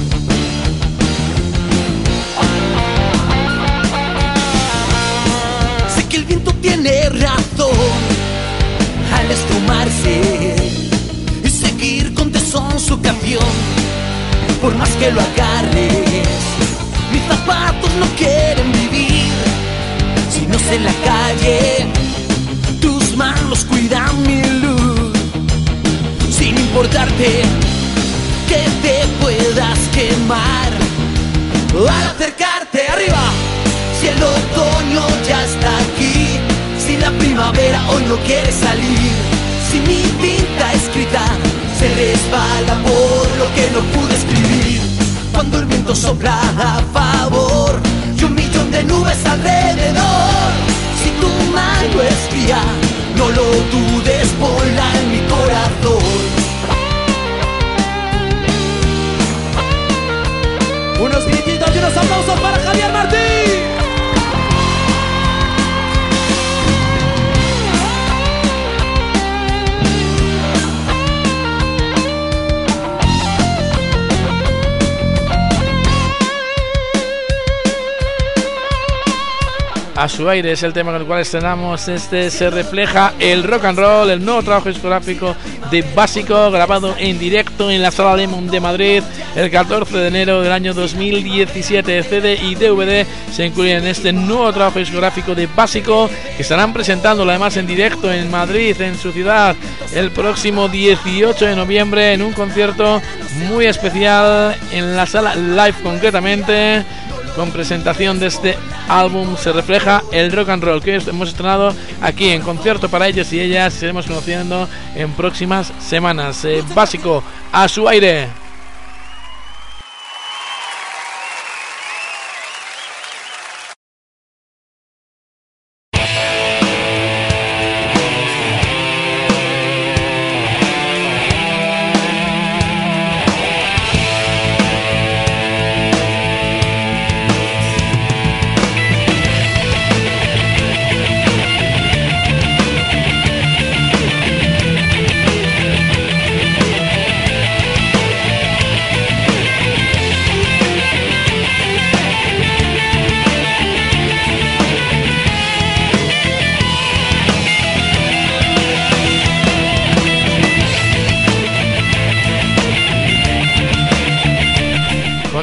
Sé que el viento tiene razón al esfumarse y seguir con tesón su canción. Por más que lo agarres, mis zapatos no quieren vivir si no sé en la calle. Tus manos cuidan mi luz, sin importarte que te puedas quemar. Al acercarte arriba, si el otoño ya está aquí, si la primavera hoy no quiere salir, si mi tinta escrita se resbala por lo que no pude escribir, cuando el viento sopla a favor y un millón de nubes alrededor. Si tu mano es fría, no lo dudes, ponla en mi corazón. Unos grititos y unos aplausos para Javier Martín. A Su Aire es el tema con el cual estrenamos este Se Refleja el Rock and Roll, el nuevo trabajo discográfico de Básico, grabado en directo en la Sala Lemon de Madrid el catorce de enero del año dos mil diecisiete. C D y D V D se incluyen en este nuevo trabajo discográfico de Básico, que estarán presentándolo además en directo en Madrid, en su ciudad, el próximo dieciocho de noviembre en un concierto muy especial en la Sala Live, concretamente con presentación de este álbum Se Refleja el Rock and Roll, que hemos estrenado aquí en concierto para ellos y ellas. Iremos conociendo en próximas semanas. eh, Básico, A Su Aire.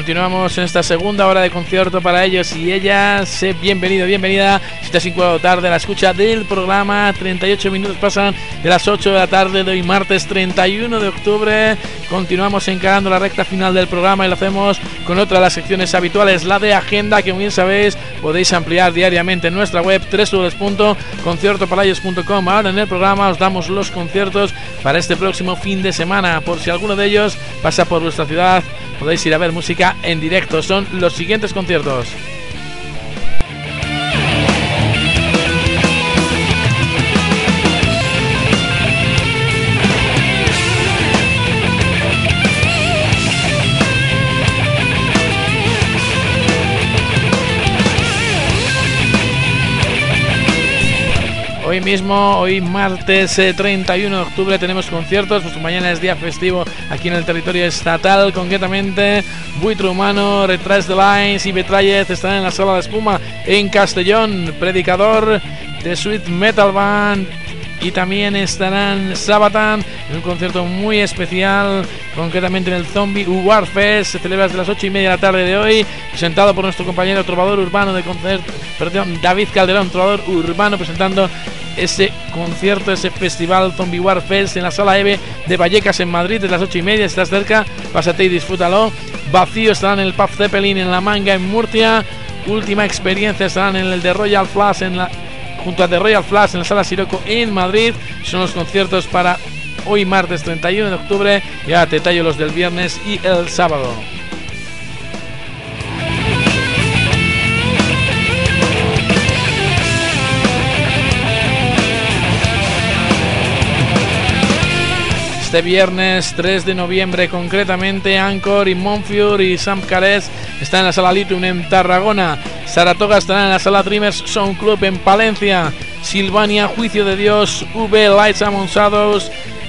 Continuamos en esta segunda hora de concierto para ellos y ellas. Eh, bienvenido, bienvenida. Si te has incorporado tarde a la escucha del programa, treinta y ocho minutos pasan de las ocho de la tarde de hoy martes treinta y uno de octubre. Continuamos encarando la recta final del programa y lo hacemos con otra de las secciones habituales, la de agenda, que como bien sabéis podéis ampliar diariamente en nuestra web doble u doble u doble u punto concierto para ellos punto com. Ahora en el programa os damos los conciertos para este próximo fin de semana. Por si alguno de ellos pasa por vuestra ciudad, podéis ir a ver música en directo. Son los siguientes conciertos: hoy mismo, hoy martes eh, treinta y uno de octubre, tenemos conciertos, pues mañana es día festivo aquí en el territorio estatal, concretamente Buitre Humano, Retrace the Lines y Betrayez estarán en la Sala de Espuma en Castellón. Predicador, de Sweet Metal Band, y también estarán Sabatan en un concierto muy especial, concretamente en el Zombie Warfest. Se celebra desde las ocho y media de la tarde de hoy, presentado por nuestro compañero trovador urbano de concierto, perdón, David Calderón, trovador urbano, presentando ese concierto, ese festival Zombie Warfest en la Sala Eve de Vallecas en Madrid desde las ocho y media. Si estás cerca, pásate y disfrútalo. Vacío estarán en el Pub Zeppelin en La Manga en Murcia. Última Experiencia estarán en el de Royal Flash en la junto a The Royal Flash en la Sala Siroco en Madrid. Son los conciertos para hoy martes treinta y uno de octubre. Ya te detallo los del viernes y el sábado. Este viernes tres de noviembre, concretamente, Anchor y Monfure y Sam Carés están en la Sala Litum en Tarragona. Saratoga estará en la Sala Dreamers Sound Club en Palencia. Silvania, Juicio de Dios, V, Lights Among Shadows,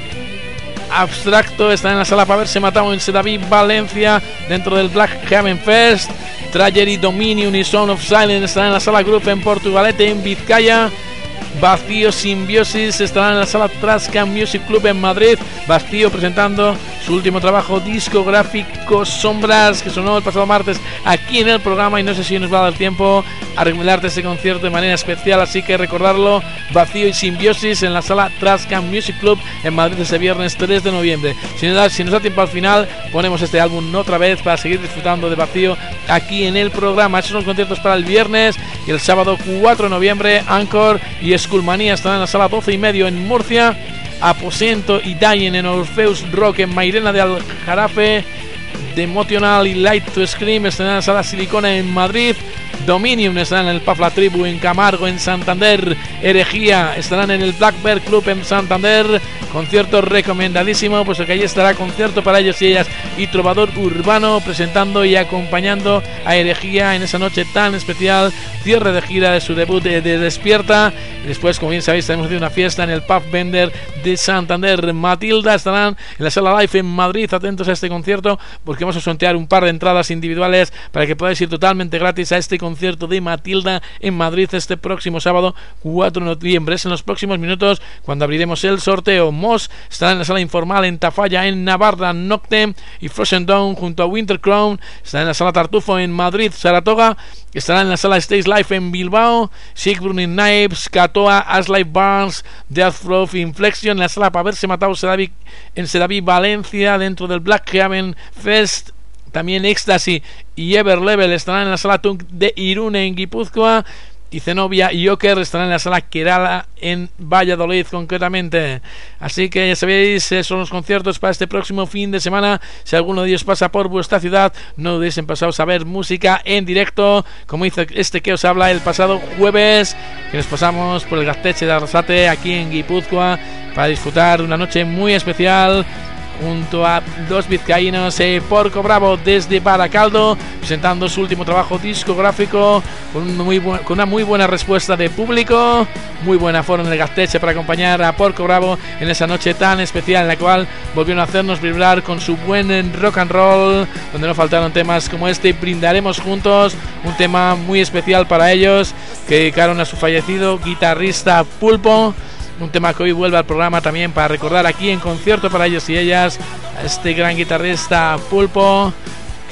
Abstracto estará en la Sala Para Verse Matado en Sedaví, Valencia, dentro del Black Haven Fest. Tragedy, Dominion y Sound of Silence estarán en la Sala Group en Portugalete, en Vizcaya. Vacío, Simbiosis estarán en la Sala Trascan Music Club en Madrid. Vacío presentando su último trabajo discográfico, Sombras, que sonó el pasado martes aquí en el programa, y no sé si nos va a dar tiempo a recomendarte este concierto de manera especial, así que recordarlo: Vacío y Simbiosis en la Sala Trascan Music Club en Madrid este viernes tres de noviembre. Si nos da, si nos da tiempo al final, ponemos este álbum otra vez para seguir disfrutando de Vacío aquí en el programa. Esos son los conciertos para el viernes. Y el sábado cuatro de noviembre, Anchor y Skullmanía estarán en la Sala doce y medio en Murcia. Aposento y Dying en Orpheus Rock en Mairena de Aljarafe. The Emotional y Light to Scream estarán en la Sala Silicona en Madrid. Dominion estarán en el Paf La Tribu en Camargo en Santander. Herejía estarán en el Black Bear Club en Santander. Concierto recomendadísimo, puesto que allí estará concierto para ellos y ellas y Trovador Urbano presentando y acompañando a Herejía en esa noche tan especial, cierre de gira de su debut de, de Despierta. Y después, como bien sabéis, tenemos una fiesta en el Pub Vender de Santander. Matilda estarán en la Sala Live en Madrid. Atentos a este concierto, porque vamos a sortear un par de entradas individuales para que podáis ir totalmente gratis a este concierto de Matilda en Madrid este próximo sábado cuatro de noviembre. Es en los próximos minutos cuando abriremos el sorteo. Moss estará en la Sala Informal en Tafalla en Navarra. Noctem y Frozen Dawn junto a Winter Crown estará en la Sala Tartufo en Madrid. Saratoga estará en la Sala Stage Life en Bilbao. Siegburn in Knives, Catoa, Aslife Barnes, Death Row, Inflexion en la Sala Para Verse Matado en Sedaví, Valencia, dentro del Black Haven Fest. También Ecstasy y Ever Level estarán en la Sala Tunk de Irún en Guipúzcoa. Y Zenobia y Joker estarán en la Sala Kerala en Valladolid, concretamente. Así que ya sabéis, son los conciertos para este próximo fin de semana. Si alguno de ellos pasa por vuestra ciudad, no dudéis en pasaros a ver música en directo, como hizo este que os habla el pasado jueves, que nos pasamos por el Gazteche de Arrasate aquí en Guipúzcoa para disfrutar de una noche muy especial junto a dos vizcaínos, eh, Porco Bravo desde Baracaldo, presentando su último trabajo discográfico con, muy bu- con una muy buena respuesta de público, muy buena forma en el Gazteche para acompañar a Porco Bravo en esa noche tan especial en la cual volvieron a hacernos vibrar con su buen rock and roll, donde no faltaron temas como este Brindaremos Juntos, un tema muy especial para ellos que dedicaron a su fallecido guitarrista Pulpo. Un tema que hoy vuelve al programa también para recordar aquí en concierto para ellos y ellas a este gran guitarrista Pulpo,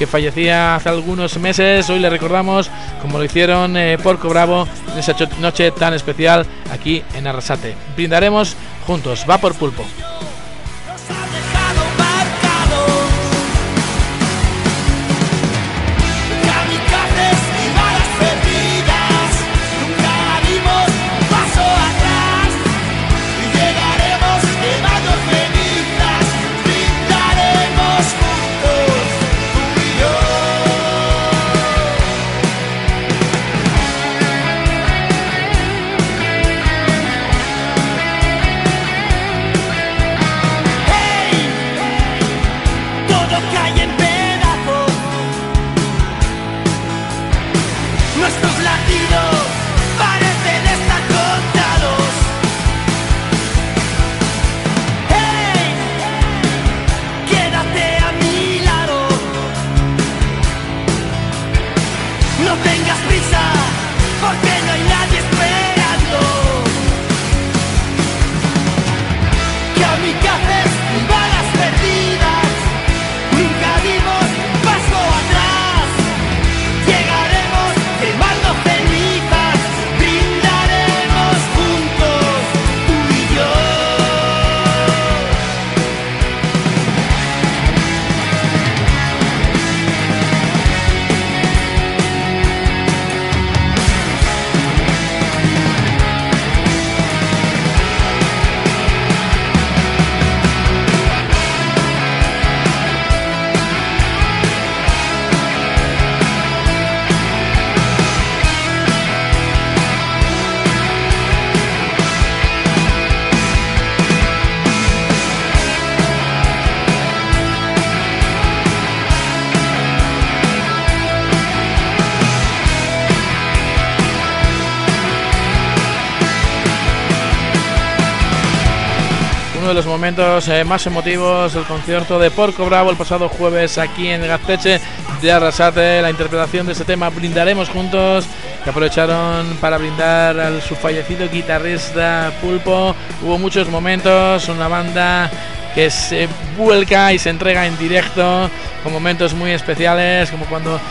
que fallecía hace algunos meses. Hoy le recordamos como lo hicieron eh, Porco Bravo en esa noche tan especial aquí en Arrasate. Brindaremos juntos. Va por Pulpo. De los momentos eh, más emotivos del concierto de Porco Bravo el pasado jueves aquí en Gazteche de Arrasate, la interpretación de este tema Brindaremos Juntos, que aprovecharon para brindar a su fallecido guitarrista Pulpo. Hubo muchos momentos, una banda que se vuelca y se entrega en directo con momentos muy especiales, como cuando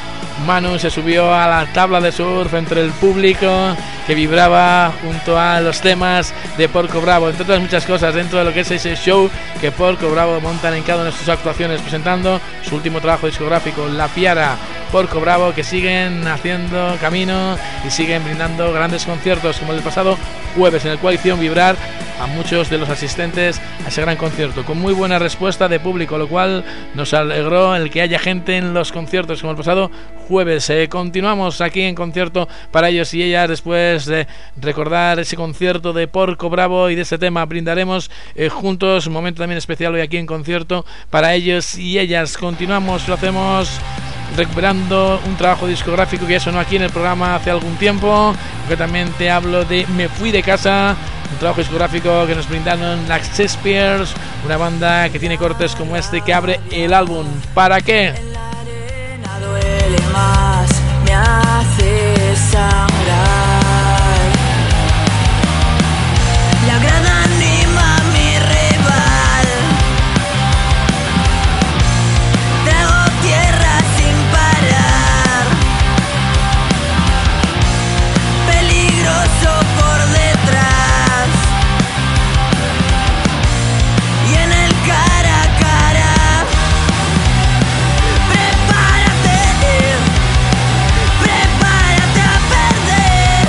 Manu se subió a la tabla de surf entre el público que vibraba junto a los temas de Porco Bravo, entre otras muchas cosas dentro de lo que es ese show que Porco Bravo montan en cada una de sus actuaciones, presentando su último trabajo discográfico, La Piara. Porco Bravo, que siguen haciendo camino y siguen brindando grandes conciertos como el pasado jueves, en el cual hicieron vibrar a muchos de los asistentes a ese gran concierto, con muy buena respuesta de público, lo cual nos alegró el que haya gente en los conciertos como el pasado jueves. Eh, continuamos aquí en concierto para ellos y ellas, después de recordar ese concierto de Porco Bravo y de ese tema Brindaremos eh, juntos, un momento también especial hoy aquí en concierto para ellos y ellas. Continuamos, lo hacemos recuperando un trabajo discográfico que ya sonó aquí en el programa hace algún tiempo, que también te hablo de Me Fui de Casa, un trabajo discográfico que nos brindaron las Shakespeares, una banda que tiene cortes como este que abre el álbum ¿Para qué? La arena duele más, me hace sangrar. La grada anima a mi rival. Trago tierra sin parar. Peligroso por detrás. Y en el cara a cara. Prepárate, prepárate a perder.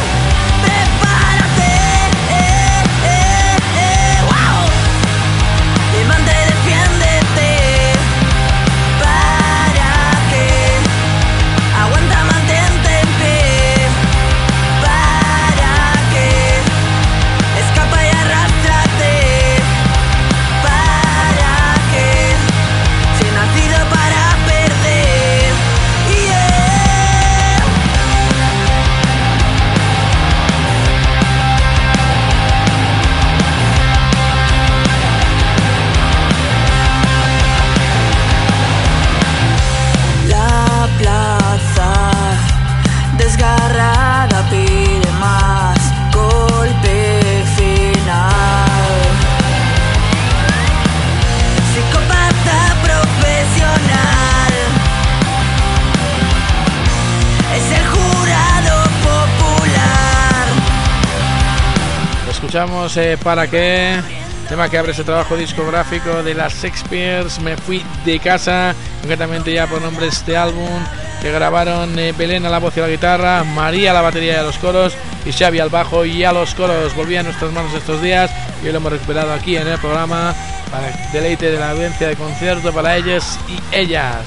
escuchamos eh, ¿Para qué? Tema que abre ese trabajo discográfico de las Shakespeares, Me fui de casa, concretamente ya por nombre este álbum, que grabaron eh, Belén a la voz y a la guitarra, María a la batería y a los coros y Xavi al bajo y a los coros. Volvía a nuestras manos estos días y hoy lo hemos recuperado aquí en el programa para el deleite de la audiencia de concierto para ellos y ellas.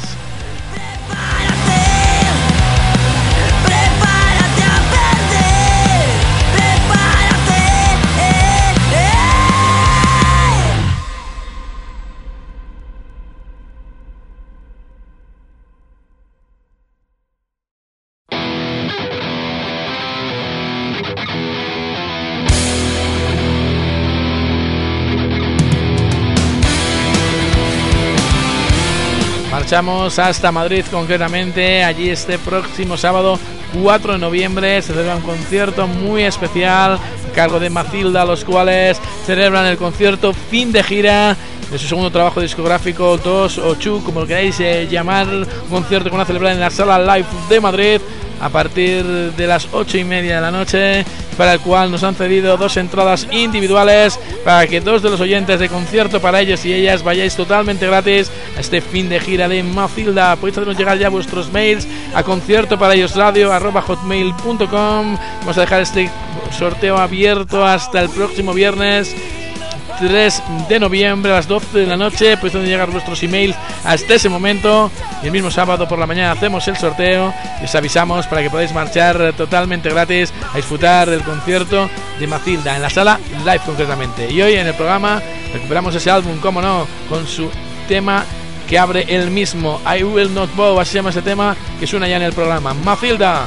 Marchamos hasta Madrid concretamente. Allí este próximo sábado cuatro de noviembre se celebra un concierto muy especial a cargo de Mathilda, los cuales celebran el concierto fin de gira de su segundo trabajo discográfico dos o Chu, como lo queráis eh, llamar, un concierto que van a celebrar en la Sala Live de Madrid a partir de las ocho y media de la noche, para el cual nos han cedido dos entradas individuales para que dos de los oyentes de concierto para ellos y ellas vayáis totalmente gratis a este fin de gira de Mathilda. Podéis hacernos llegar ya vuestros mails a concierto para ellos radio arroba hotmail punto com. Vamos a dejar este sorteo abierto hasta el próximo viernes tres de noviembre a las doce de la noche. Podéis llegar vuestros emails hasta ese momento y el mismo sábado por la mañana hacemos el sorteo y os avisamos para que podáis marchar totalmente gratis a disfrutar del concierto de Mathilda en la Sala Live concretamente. Y hoy en el programa recuperamos ese álbum, como no, con su tema que abre el mismo, I Will Not Bow, así se llama ese tema que suena ya en el programa. Mathilda.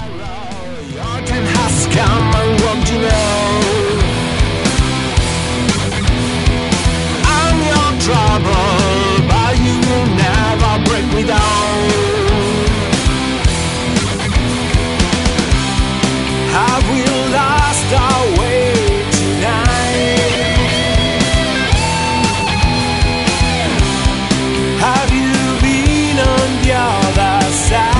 Trouble, but you will never break me down. Have we lost our way tonight? Have you been on the other side?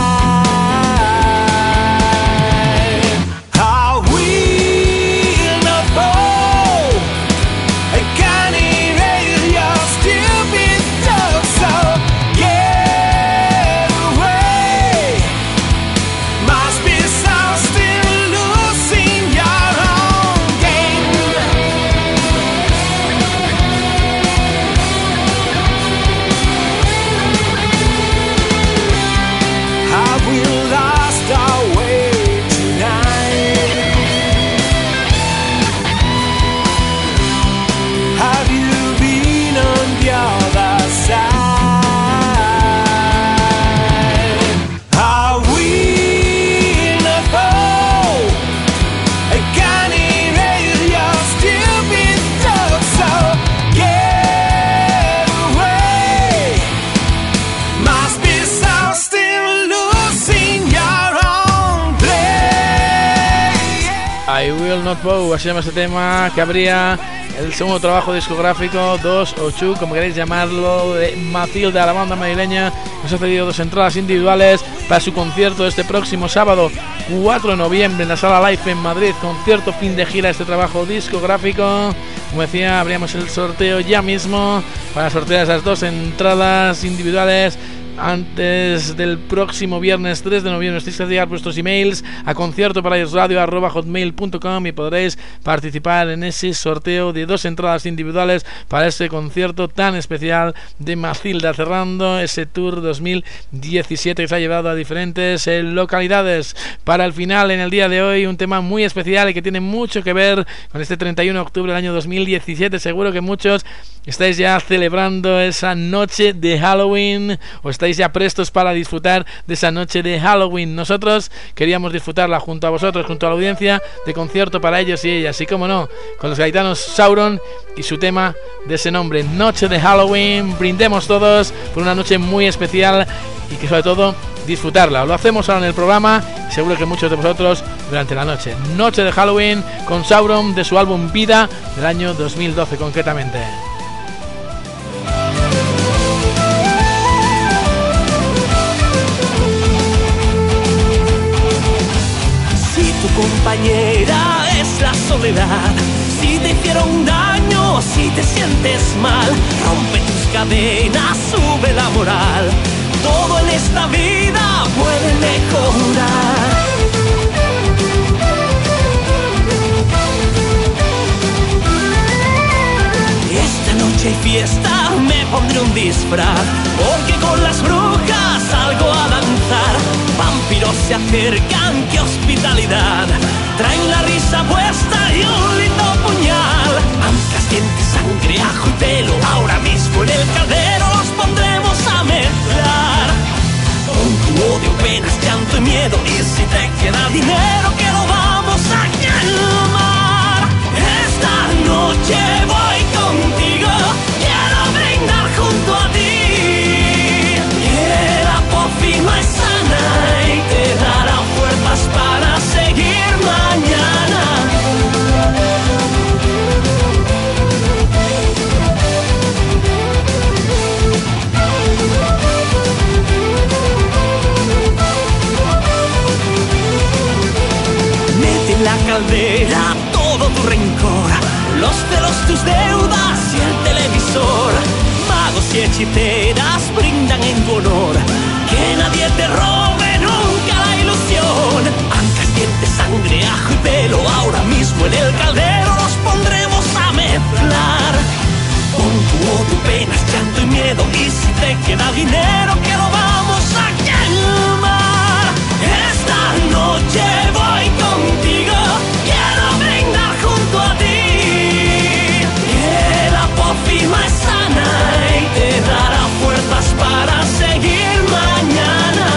Are we not bold? I can't erase your stupid thoughts, so get away. Must be some still losing your own game. Have we lost our way tonight? Have you been on the other side? Are we not bold? I can't erase your stupid thoughts, so get away. Must be some still losing your own play. I Will Not Bow, así se llama ese tema que abría el segundo trabajo discográfico dos o Chu, como queréis llamarlo, de Mathilda, la banda madrileña. Nos ha cedido dos entradas individuales para su concierto este próximo sábado cuatro de noviembre en la Sala Live en Madrid, concierto fin de gira de este trabajo discográfico. Como decía, abríamos el sorteo ya mismo para sortear esas dos entradas individuales antes del próximo viernes tres de noviembre. Os tenéis que llegar vuestros emails a concierto para ellos radio arroba hotmail punto com y podréis participar en ese sorteo de dos entradas individuales para este concierto tan especial de Mathilda, cerrando ese tour dos mil diecisiete que se ha llevado a diferentes eh, localidades. Para el final, en el día de hoy, un tema muy especial y que tiene mucho que ver con este treinta y uno de octubre del año dos mil diecisiete. Seguro que muchos estáis ya celebrando esa noche de Halloween o estáis ya prestos para disfrutar de esa noche de Halloween. Nosotros queríamos disfrutarla junto a vosotros, junto a la audiencia, de concierto para ellos y ellas, y como no, con los gaitanos Sauron y su tema de ese nombre, Noche de Halloween. Brindemos todos por una noche muy especial y que sobre todo disfrutarla. Lo hacemos ahora en el programa y seguro que muchos de vosotros durante la noche. Noche de Halloween con Sauron de su álbum Vida del año dos mil doce concretamente. Si tu compañera es la soledad, si hicieron daño, si te sientes mal, rompe tus cadenas, sube la moral. Todo en esta vida puede mejorar. Esta noche hay fiesta, me pondré un disfraz, porque con las brujas salgo a danzar. Vampiros se acercan, qué hospitalidad, traen la risa puesta y un lindo puñal. Ancas, dientes, sangre, ajo y pelo, ahora mismo en el caldero los pondremos a mezclar. Con tu odio, penas, llanto y miedo, y si te queda dinero que lo vamos a quemar. Esta noche voy contigo, quiero brindar junto a ti, que la pócima es sana y te dará fuerzas para seguir mañana. Mete en la caldera todo tu rencor, los celos, tus deudas y el televisor. Magos y hechiceras brindan en tu honor, que nadie te robe nunca la ilusión. Ancas, dientes, sangre, ajo y pelo, ahora mismo en el caldero los pondremos a mezclar. Con tu odio, penas, llanto y miedo, y si te queda dinero que lo vamos a quemar. Esta noche voy contigo, quiero brindar junto a ti, que la pócima es sana y te dará fuerzas para seguir mañana.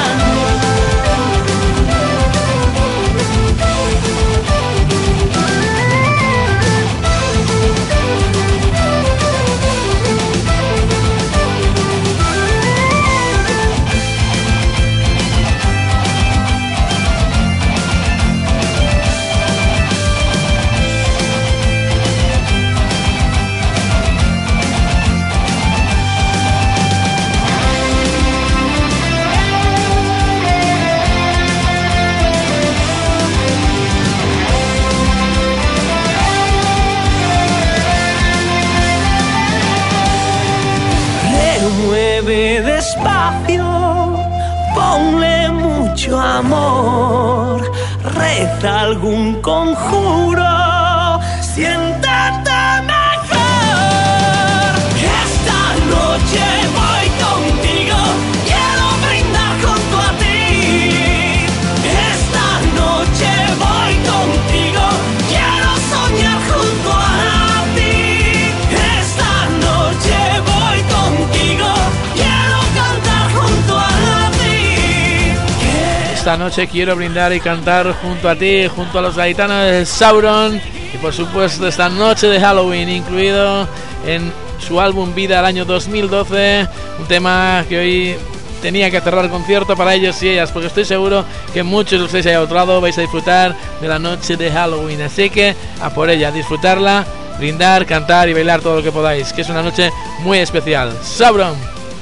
Remueve despacio, ponle mucho amor, reza algún conjuro, siéntate mejor. Esta noche voy contigo, quiero brindar junto a ti. Esta noche voy contigo, quiero soñar junto a ti. Esta noche voy contigo, quiero cantar junto a ti. Esta noche quiero brindar y cantar junto a ti, junto a los gaitanos de Sauron, y por supuesto esta noche de Halloween, incluido en su álbum Vida del año dos mil doce, un tema que hoy tenía que cerrar el concierto para ellos y ellas, porque estoy seguro que muchos de ustedes ahí a otro lado vais a disfrutar de la noche de Halloween, así que a por ella, disfrutarla, brindar, cantar y bailar todo lo que podáis, que es una noche muy especial. Sauron.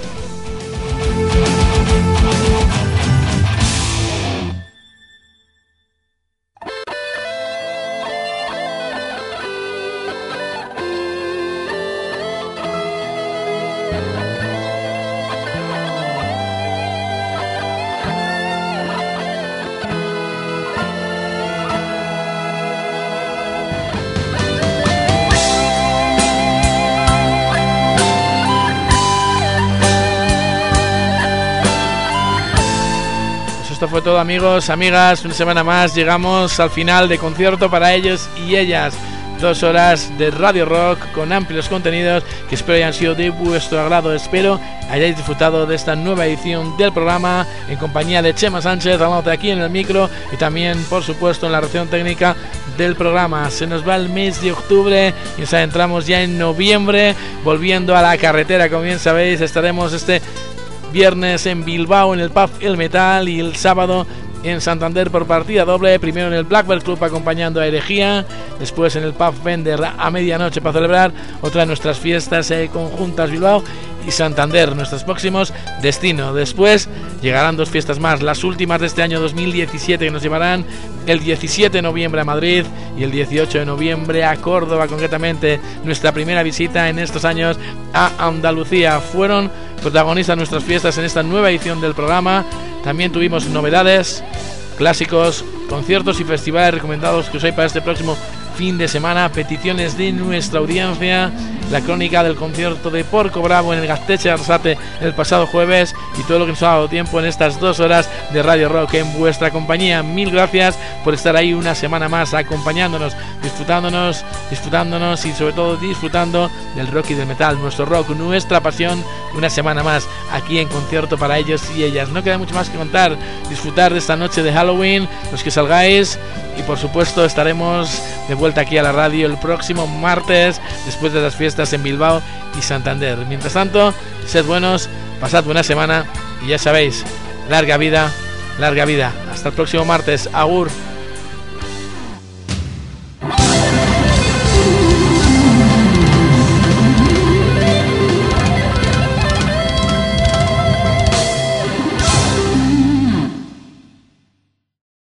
Esto fue todo, amigos, amigas, una semana más llegamos al final de concierto para ellos y ellas. Dos horas de Radio Rock con amplios contenidos que espero hayan sido de vuestro agrado. Espero hayáis disfrutado de esta nueva edición del programa en compañía de Chema Sánchez, hablándote aquí en el micro y también, por supuesto, en la redacción técnica del programa. Se nos va el mes de octubre y nos adentramos ya en noviembre, volviendo a la carretera. Como bien sabéis, estaremos este viernes en Bilbao en el pub El Metal y el sábado en Santander por partida doble, primero en el Blackbird Club acompañando a Herejía, después en el pub Vender a medianoche para celebrar otra de nuestras fiestas eh, conjuntas Bilbao, y Santander, nuestros próximos destinos. Después llegarán dos fiestas más, las últimas de este año dos mil diecisiete, que nos llevarán el diecisiete de noviembre a Madrid y el dieciocho de noviembre a Córdoba, concretamente nuestra primera visita en estos años a Andalucía. Fueron protagonistas nuestras fiestas en esta nueva edición del programa. También tuvimos novedades, clásicos, conciertos y festivales recomendados que os hay para este próximo fin de semana, peticiones de nuestra audiencia, la crónica del concierto de Porco Bravo en el Gasteche Arsate el pasado jueves y todo lo que nos ha dado tiempo en estas dos horas de Radio Rock en vuestra compañía. Mil gracias por estar ahí una semana más acompañándonos, disfrutándonos, disfrutándonos y sobre todo disfrutando del rock y del metal, nuestro rock, nuestra pasión, una semana más aquí en concierto para ellos y ellas. No queda mucho más que contar, disfrutar de esta noche de Halloween, los que salgáis, y por supuesto estaremos de vuelta aquí a la radio el próximo martes después de las fiestas en Bilbao y Santander. Mientras tanto, sed buenos, pasad buena semana y ya sabéis, larga vida, larga vida. Hasta el próximo martes. Agur.